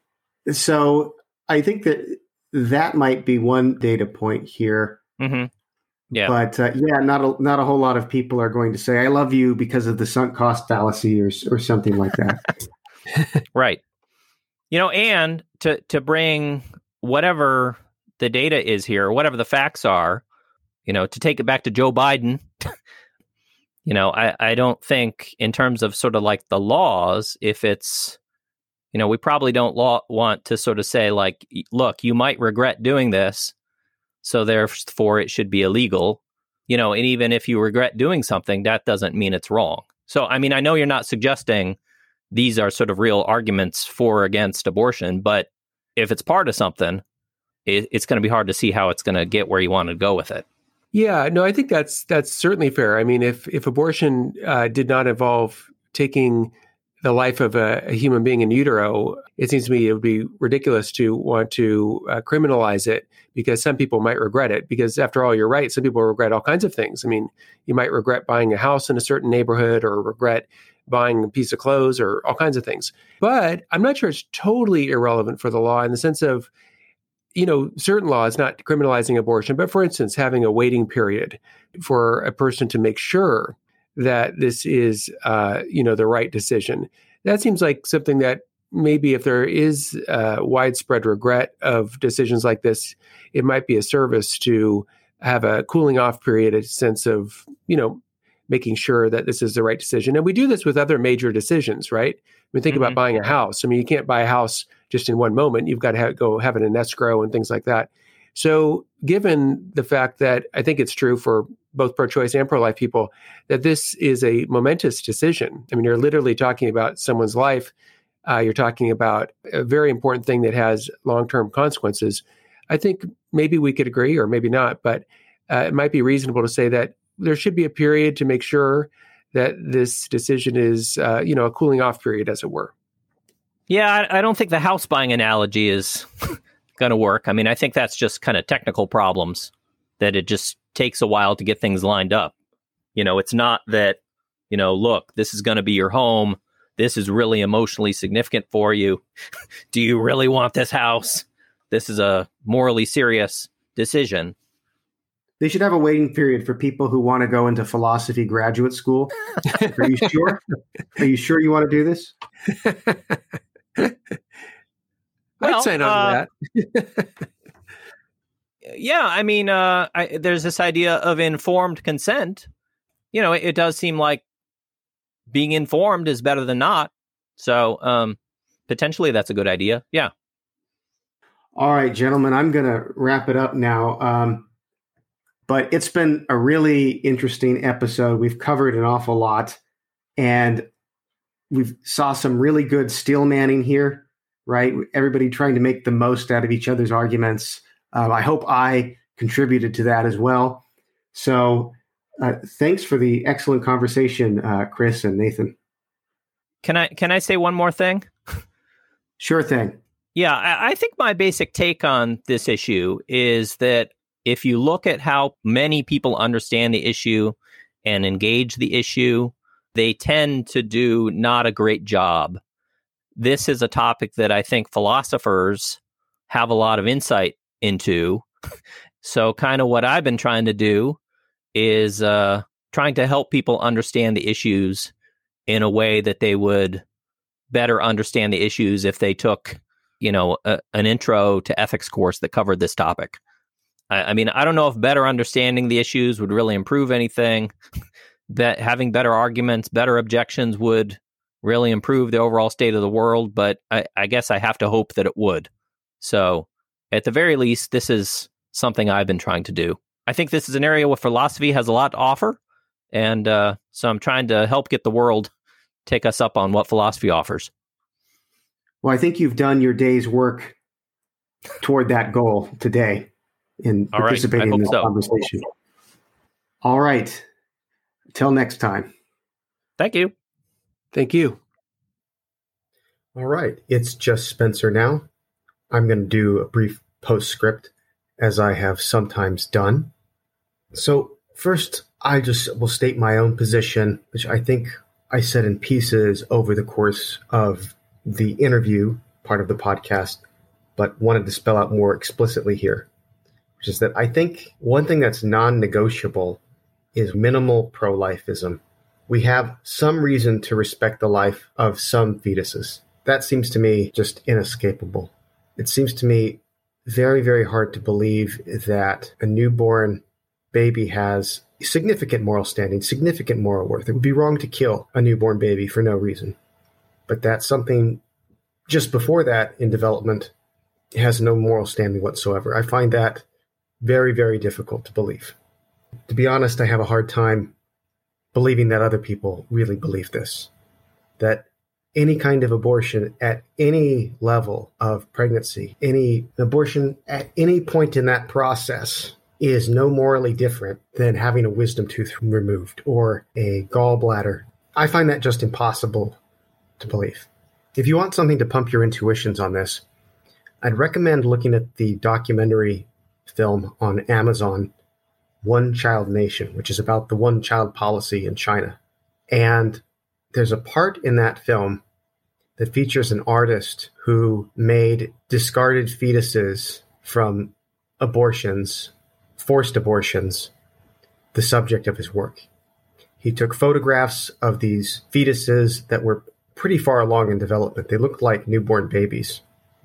so I think that that might be one data point here. Mm-hmm. Yeah. But uh, yeah, not a, not a whole lot of people are going to say, I love you because of the sunk cost fallacy or or something like that. Right. You know, and to, to bring whatever the data is here, whatever the facts are, you know, to take it back to Joe Biden, you know, I, I don't think in terms of sort of like the laws, if it's, you know, we probably don't law, want to sort of say like, look, you might regret doing this, so therefore it should be illegal, you know, and even if you regret doing something, that doesn't mean it's wrong. So, I mean, I know you're not suggesting these are sort of real arguments for or against abortion, but if it's part of something, it, it's going to be hard to see how it's going to get where you want to go with it. Yeah, no, I think that's that's certainly fair. I mean, if if abortion uh, did not involve taking the life of a, a human being in utero, it seems to me it would be ridiculous to want to uh, criminalize it, because some people might regret it. Because after all, you're right, some people regret all kinds of things. I mean, you might regret buying a house in a certain neighborhood, or regret buying a piece of clothes, or all kinds of things. But I'm not sure it's totally irrelevant for the law in the sense of, you know, certain laws not criminalizing abortion, but for instance, having a waiting period for a person to make sure that this is, uh, you know, the right decision. That seems like something that maybe if there is uh, widespread regret of decisions like this, it might be a service to have a cooling off period, a sense of, you know, making sure that this is the right decision. And we do this with other major decisions, right? I mean, think mm-hmm. about buying a house. I mean, you can't buy a house just in one moment. You've got to have, go have it in escrow and things like that. So given the fact that I think it's true for both pro-choice and pro-life people, that this is a momentous decision. I mean, you're literally talking about someone's life. Uh, you're talking about a very important thing that has long-term consequences. I think maybe we could agree, or maybe not, but uh, it might be reasonable to say that there should be a period to make sure that this decision is, uh, you know, a cooling off period, as it were. Yeah, I, I don't think the house buying analogy is going to work. I mean, I think that's just kind of technical problems, that it just takes a while to get things lined up. You know, it's not that, you know, look, this is going to be your home. This is really emotionally significant for you. Do you really want this house? This is a morally serious decision. They should have a waiting period for people who want to go into philosophy graduate school. Are you sure? Are you sure you want to do this? Well, I'd sign on uh, to that. Yeah, I mean, uh, I, there's this idea of informed consent. You know, it, it does seem like being informed is better than not. So um, potentially that's a good idea. Yeah. All right, gentlemen, I'm going to wrap it up now. Um, but it's been a really interesting episode. We've covered an awful lot. And we saw some really good steel manning here, right? Everybody trying to make the most out of each other's arguments. Um, I hope I contributed to that as well. So uh, thanks for the excellent conversation, uh, Chris and Nathan. Can I can I say one more thing? Sure thing. Yeah, I, I think my basic take on this issue is that if you look at how many people understand the issue and engage the issue, they tend to do not a great job. This is a topic that I think philosophers have a lot of insight into. So kind of what I've been trying to do is uh, trying to help people understand the issues in a way that they would better understand the issues if they took, you know, a, an intro to ethics course that covered this topic. I, I mean, I don't know if better understanding the issues would really improve anything. That having better arguments, better objections would really improve the overall state of the world, but I, I guess I have to hope that it would. So at the very least, this is something I've been trying to do. I think this is an area where philosophy has a lot to offer, and uh, so I'm trying to help get the world take us up on what philosophy offers. Well, I think you've done your day's work toward that goal today in All participating right. in this so. conversation. All right. Till next time. Thank you. Thank you. All right. It's just Spencer now. I'm going to do a brief postscript, as I have sometimes done. So first, I just will state my own position, which I think I said in pieces over the course of the interview part of the podcast, but wanted to spell out more explicitly here, which is that I think one thing that's non-negotiable is minimal pro-lifism. We have some reason to respect the life of some fetuses. That seems to me just inescapable. It seems to me very, very hard to believe that a newborn baby has significant moral standing, significant moral worth. It would be wrong to kill a newborn baby for no reason. But that something just before that in development has no moral standing whatsoever. I find that very, very difficult to believe. To be honest, I have a hard time believing that other people really believe this, that any kind of abortion at any level of pregnancy, any abortion at any point in that process is no morally different than having a wisdom tooth removed or a gallbladder. I find that just impossible to believe. If you want something to pump your intuitions on this, I'd recommend looking at the documentary film on Amazon, One Child Nation, which is about the one child policy in China. And there's a part in that film that features an artist who made discarded fetuses from abortions, forced abortions, the subject of his work. He took photographs of these fetuses that were pretty far along in development. They looked like newborn babies.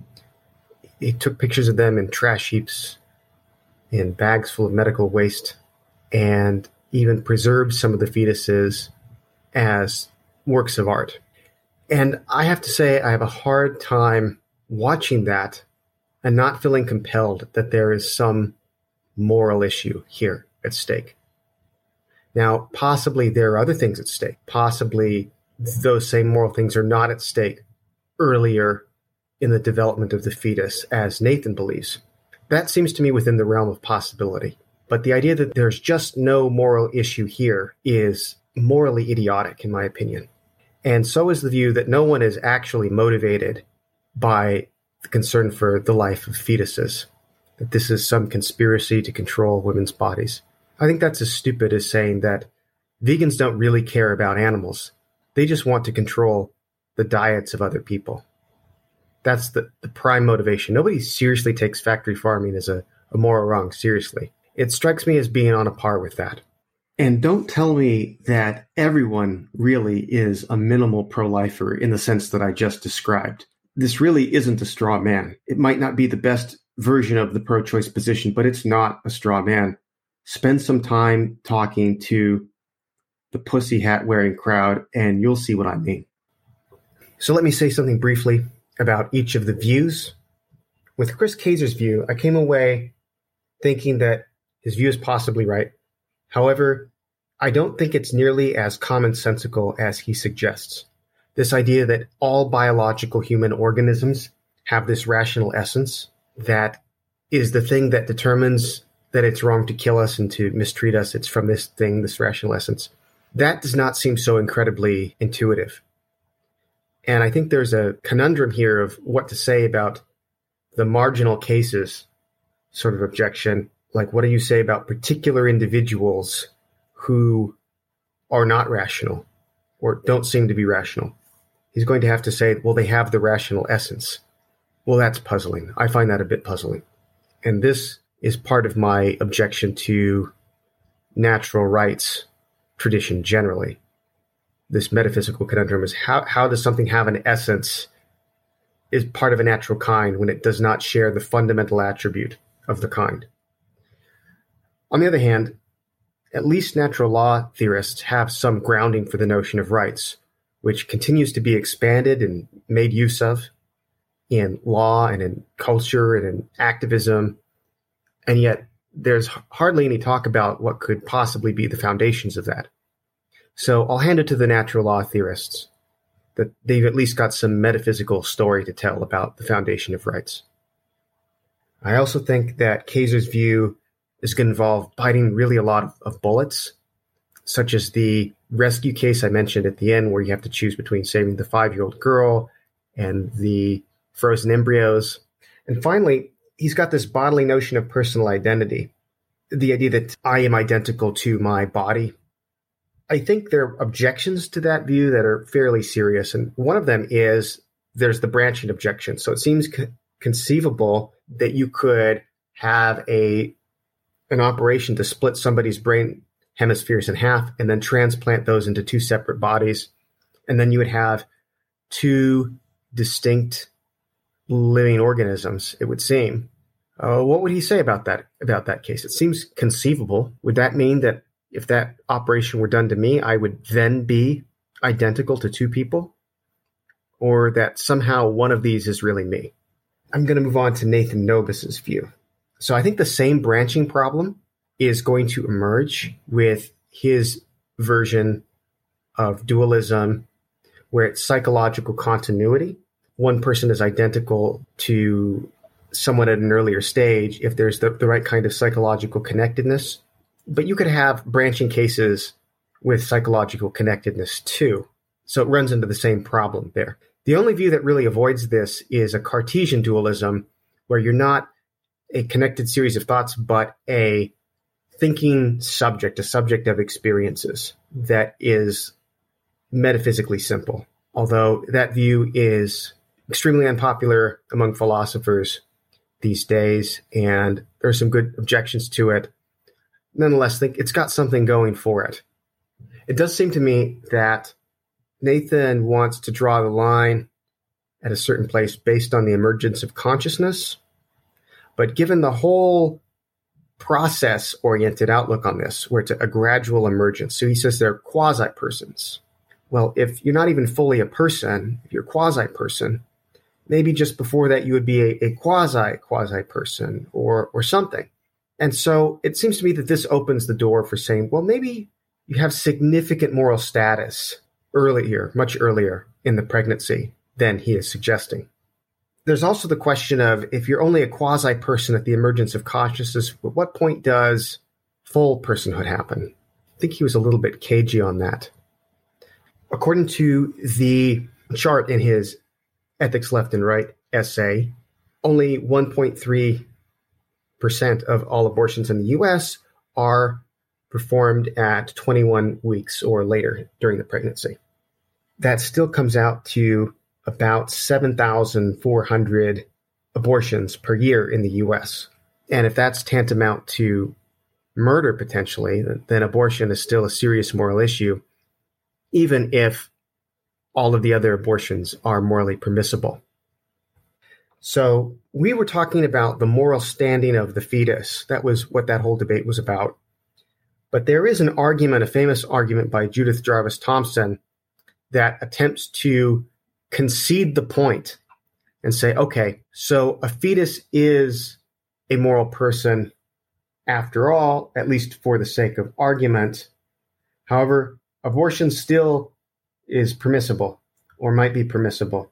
He took pictures of them in trash heaps, in bags full of medical waste, and even preserved some of the fetuses as works of art. And I have to say, I have a hard time watching that and not feeling compelled that there is some moral issue here at stake. Now, possibly there are other things at stake. Possibly those same moral things are not at stake earlier in the development of the fetus, as Nathan believes. That seems to me within the realm of possibility. But the idea that there's just no moral issue here is morally idiotic, in my opinion. And so is the view that no one is actually motivated by the concern for the life of fetuses, that this is some conspiracy to control women's bodies. I think that's as stupid as saying that vegans don't really care about animals. They just want to control the diets of other people. That's the, the prime motivation. Nobody seriously takes factory farming as a, a moral wrong seriously. It strikes me as being on a par with that. And don't tell me that everyone really is a minimal pro-lifer in the sense that I just described. This really isn't a straw man. It might not be the best version of the pro-choice position, but it's not a straw man. Spend some time talking to the pussy hat wearing crowd, and you'll see what I mean. So let me say something briefly about each of the views. With Chris Kazer's view, I came away thinking that his view is possibly right. However, I don't think it's nearly as commonsensical as he suggests. This idea that all biological human organisms have this rational essence that is the thing that determines that it's wrong to kill us and to mistreat us. It's from this thing, this rational essence. That does not seem so incredibly intuitive. And I think there's a conundrum here of what to say about the marginal cases sort of objection. Like, what do you say about particular individuals who are not rational or don't seem to be rational? He's going to have to say, well, they have the rational essence. Well, that's puzzling. I find that a bit puzzling. And this is part of my objection to natural rights tradition generally. This metaphysical conundrum is how, how does something have an essence, is part of a natural kind, when it does not share the fundamental attribute of the kind? On the other hand, at least natural law theorists have some grounding for the notion of rights, which continues to be expanded and made use of in law and in culture and in activism. And yet there's hardly any talk about what could possibly be the foundations of that. So I'll hand it to the natural law theorists that they've at least got some metaphysical story to tell about the foundation of rights. I also think that Kaiser's view is going to involve biting really a lot of, of bullets, such as the rescue case I mentioned at the end, where you have to choose between saving the five-year-old girl and the frozen embryos. And finally, he's got this bodily notion of personal identity, the idea that I am identical to my body. I think there are objections to that view that are fairly serious. And one of them is there's the branching objection. So it seems co- conceivable that you could have a an operation to split somebody's brain hemispheres in half and then transplant those into two separate bodies. And then you would have two distinct living organisms, it would seem. Uh, what would he say about that, about that case? It seems conceivable. Would that mean that if that operation were done to me, I would then be identical to two people? Or that somehow one of these is really me? I'm going to move on to Nathan Nobis's view. So I think the same branching problem is going to emerge with his version of dualism, where it's psychological continuity. One person is identical to someone at an earlier stage if there's the, the right kind of psychological connectedness. But you could have branching cases with psychological connectedness too. So it runs into the same problem there. The only view that really avoids this is a Cartesian dualism, where you're not a connected series of thoughts, but a thinking subject, a subject of experiences that is metaphysically simple. Although that view is extremely unpopular among philosophers these days, and there are some good objections to it. Nonetheless, I think it's got something going for it. It does seem to me that Nathan wants to draw the line at a certain place based on the emergence of consciousness. But given the whole process-oriented outlook on this, where it's a gradual emergence, so he says they're quasi-persons. Well, if you're not even fully a person, if you're a quasi-person, maybe just before that you would be a, a quasi-quasi-person or or something. And so it seems to me that this opens the door for saying, well, maybe you have significant moral status earlier, much earlier in the pregnancy than he is suggesting. There's also the question of, if you're only a quasi-person at the emergence of consciousness, at what point does full personhood happen? I think he was a little bit cagey on that. According to the chart in his Ethics Left and Right essay, only one point three percent of all abortions in the U S are performed at twenty-one weeks or later during the pregnancy. That still comes out to about seven thousand four hundred abortions per year in the U S. And if that's tantamount to murder potentially, then abortion is still a serious moral issue, even if all of the other abortions are morally permissible. So we were talking about the moral standing of the fetus. That was what that whole debate was about. But there is an argument, a famous argument by Judith Jarvis Thomson, that attempts to concede the point and say, okay, so a fetus is a moral person after all, at least for the sake of argument, However, abortion still is permissible or might be permissible.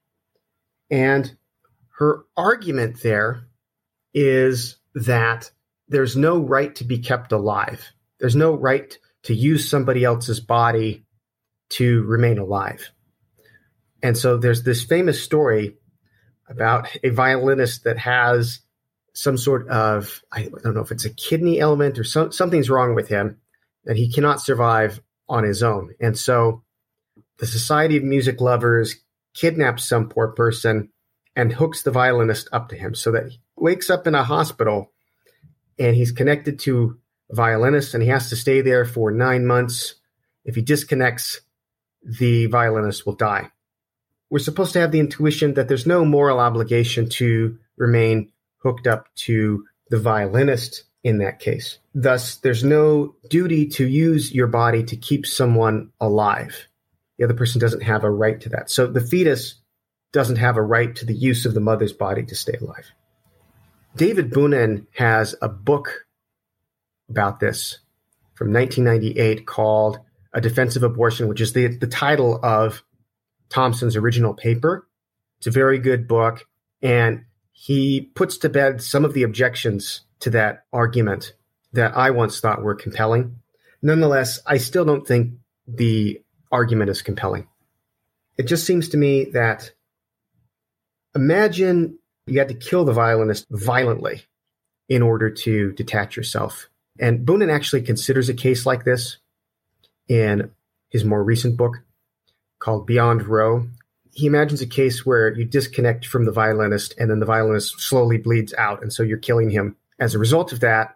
And her argument there is that there's no right to be kept alive. There's no right to use somebody else's body to remain alive. And so there's this famous story about a violinist that has some sort of, I don't know if it's a kidney ailment or so, something's wrong with him, that he cannot survive on his own. And so the Society of Music Lovers kidnaps some poor person and hooks the violinist up to him so that he wakes up in a hospital and he's connected to a violinist and he has to stay there for nine months. If he disconnects, the violinist will die. We're supposed to have the intuition that there's no moral obligation to remain hooked up to the violinist in that case. Thus, there's no duty to use your body to keep someone alive. The other person doesn't have a right to that. So the fetus doesn't have a right to the use of the mother's body to stay alive. David Boonin has a book about this from nineteen ninety-eight called A Defense of Abortion, which is the, the title of Thompson's original paper. It's a very good book, and he puts to bed some of the objections to that argument that I once thought were compelling. Nonetheless, I still don't think the argument is compelling. It just seems to me that imagine you had to kill the violinist violently in order to detach yourself. And Boonin actually considers a case like this in his more recent book called Beyond Roe. He imagines a case where you disconnect from the violinist and then the violinist slowly bleeds out, and so you're killing him. As a result of that,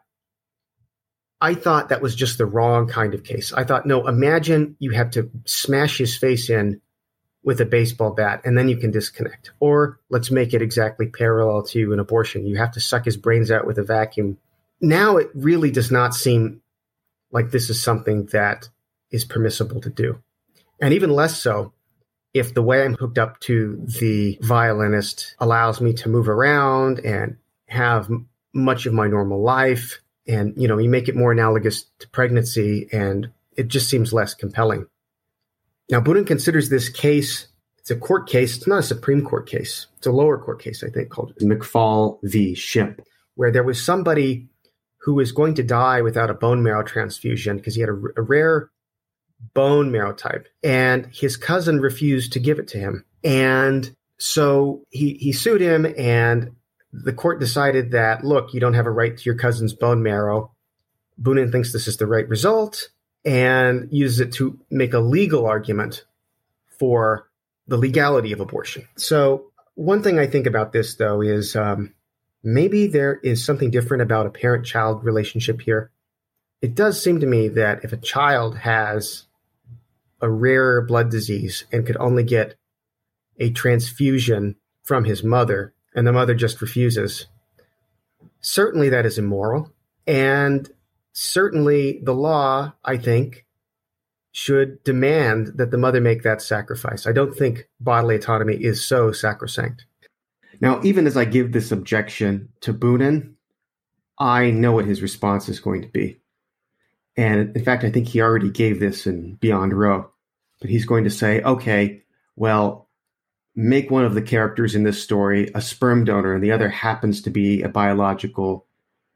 I thought that was just the wrong kind of case. I thought, no, imagine you have to smash his face in with a baseball bat and then you can disconnect. Or let's make it exactly parallel to an abortion. You have to suck his brains out with a vacuum. Now it really does not seem like this is something that is permissible to do. And even less so if the way I'm hooked up to the violinist allows me to move around and have m- much of my normal life. And, you know, you make it more analogous to pregnancy and it just seems less compelling. Now, Boonin considers this case, it's a court case. It's not a Supreme Court case. It's a lower court case, I think, called McFall v. Ship, where there was somebody who was going to die without a bone marrow transfusion because he had a, a rare bone marrow type, and his cousin refused to give it to him. And so he, he sued him, and the court decided that, look, you don't have a right to your cousin's bone marrow. Boonin thinks this is the right result and uses it to make a legal argument for the legality of abortion. So one thing I think about this, though, is um, maybe there is something different about a parent-child relationship here. It does seem to me that if a child has a rare blood disease and could only get a transfusion from his mother, and the mother just refuses, certainly that is immoral. And certainly the law, I think, should demand that the mother make that sacrifice. I don't think bodily autonomy is so sacrosanct. Now, even as I give this objection to Boonin, I know what his response is going to be. And in fact, I think he already gave this in Beyond Roe. But he's going to say, okay, well, make one of the characters in this story a sperm donor and the other happens to be a biological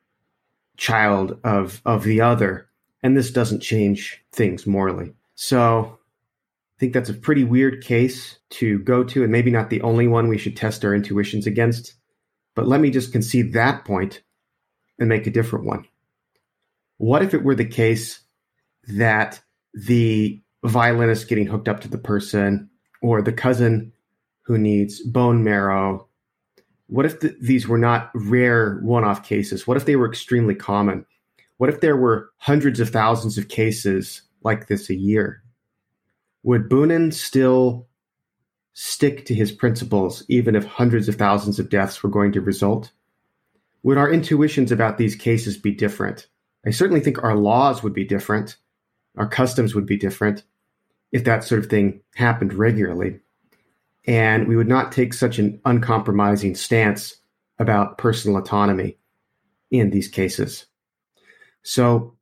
child of, of the other. And this doesn't change things morally. So I think that's a pretty weird case to go to, and maybe not the only one we should test our intuitions against. But let me just concede that point and make a different one. What if it were the case that the violinist getting hooked up to the person or the cousin who needs bone marrow, what if the, these were not rare one-off cases? What if they were extremely common? What if there were hundreds of thousands of cases like this a year? Would Boonin still stick to his principles even if hundreds of thousands of deaths were going to result? Would our intuitions about these cases be different? I certainly think our laws would be different. Our customs would be different if that sort of thing happened regularly. And we would not take such an uncompromising stance about personal autonomy in these cases. So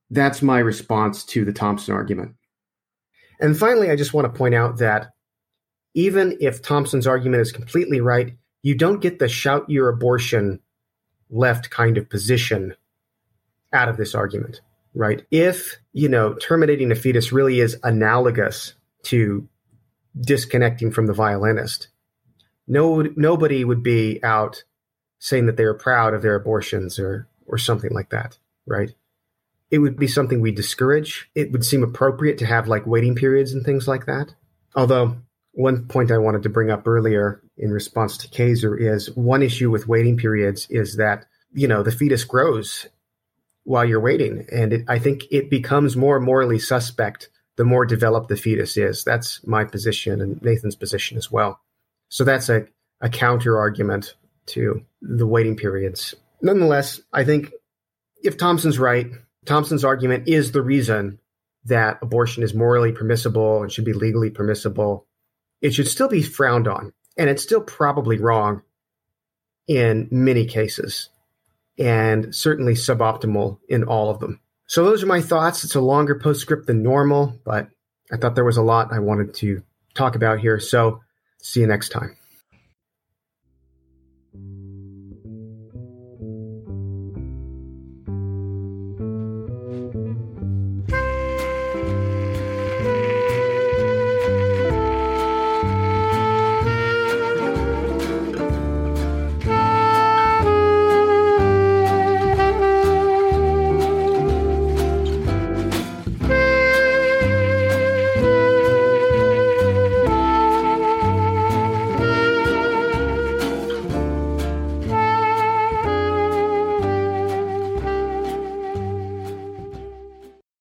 that's my response to the Thompson argument. And finally, I just want to point out that even if Thompson's argument is completely right, you don't get the shout your abortion left kind of position out of this argument, right? If, you know, terminating a fetus really is analogous to disconnecting from the violinist, no, nobody would be out saying that they were proud of their abortions or, or something like that, right? It would be something we discourage. It would seem appropriate to have like waiting periods and things like that. Although one point I wanted to bring up earlier in response to Kaiser is one issue with waiting periods is that, you know, the fetus grows while you're waiting. And it, I think it becomes more morally suspect the more developed the fetus is. That's my position and Nathan's position as well. So that's a, a counter argument to the waiting periods. Nonetheless, I think if Thompson's right, Thompson's argument is the reason that abortion is morally permissible and should be legally permissible. It should still be frowned on, and it's still probably wrong in many cases, and certainly suboptimal in all of them. So those are my thoughts. It's a longer postscript than normal, but I thought there was a lot I wanted to talk about here. So see you next time.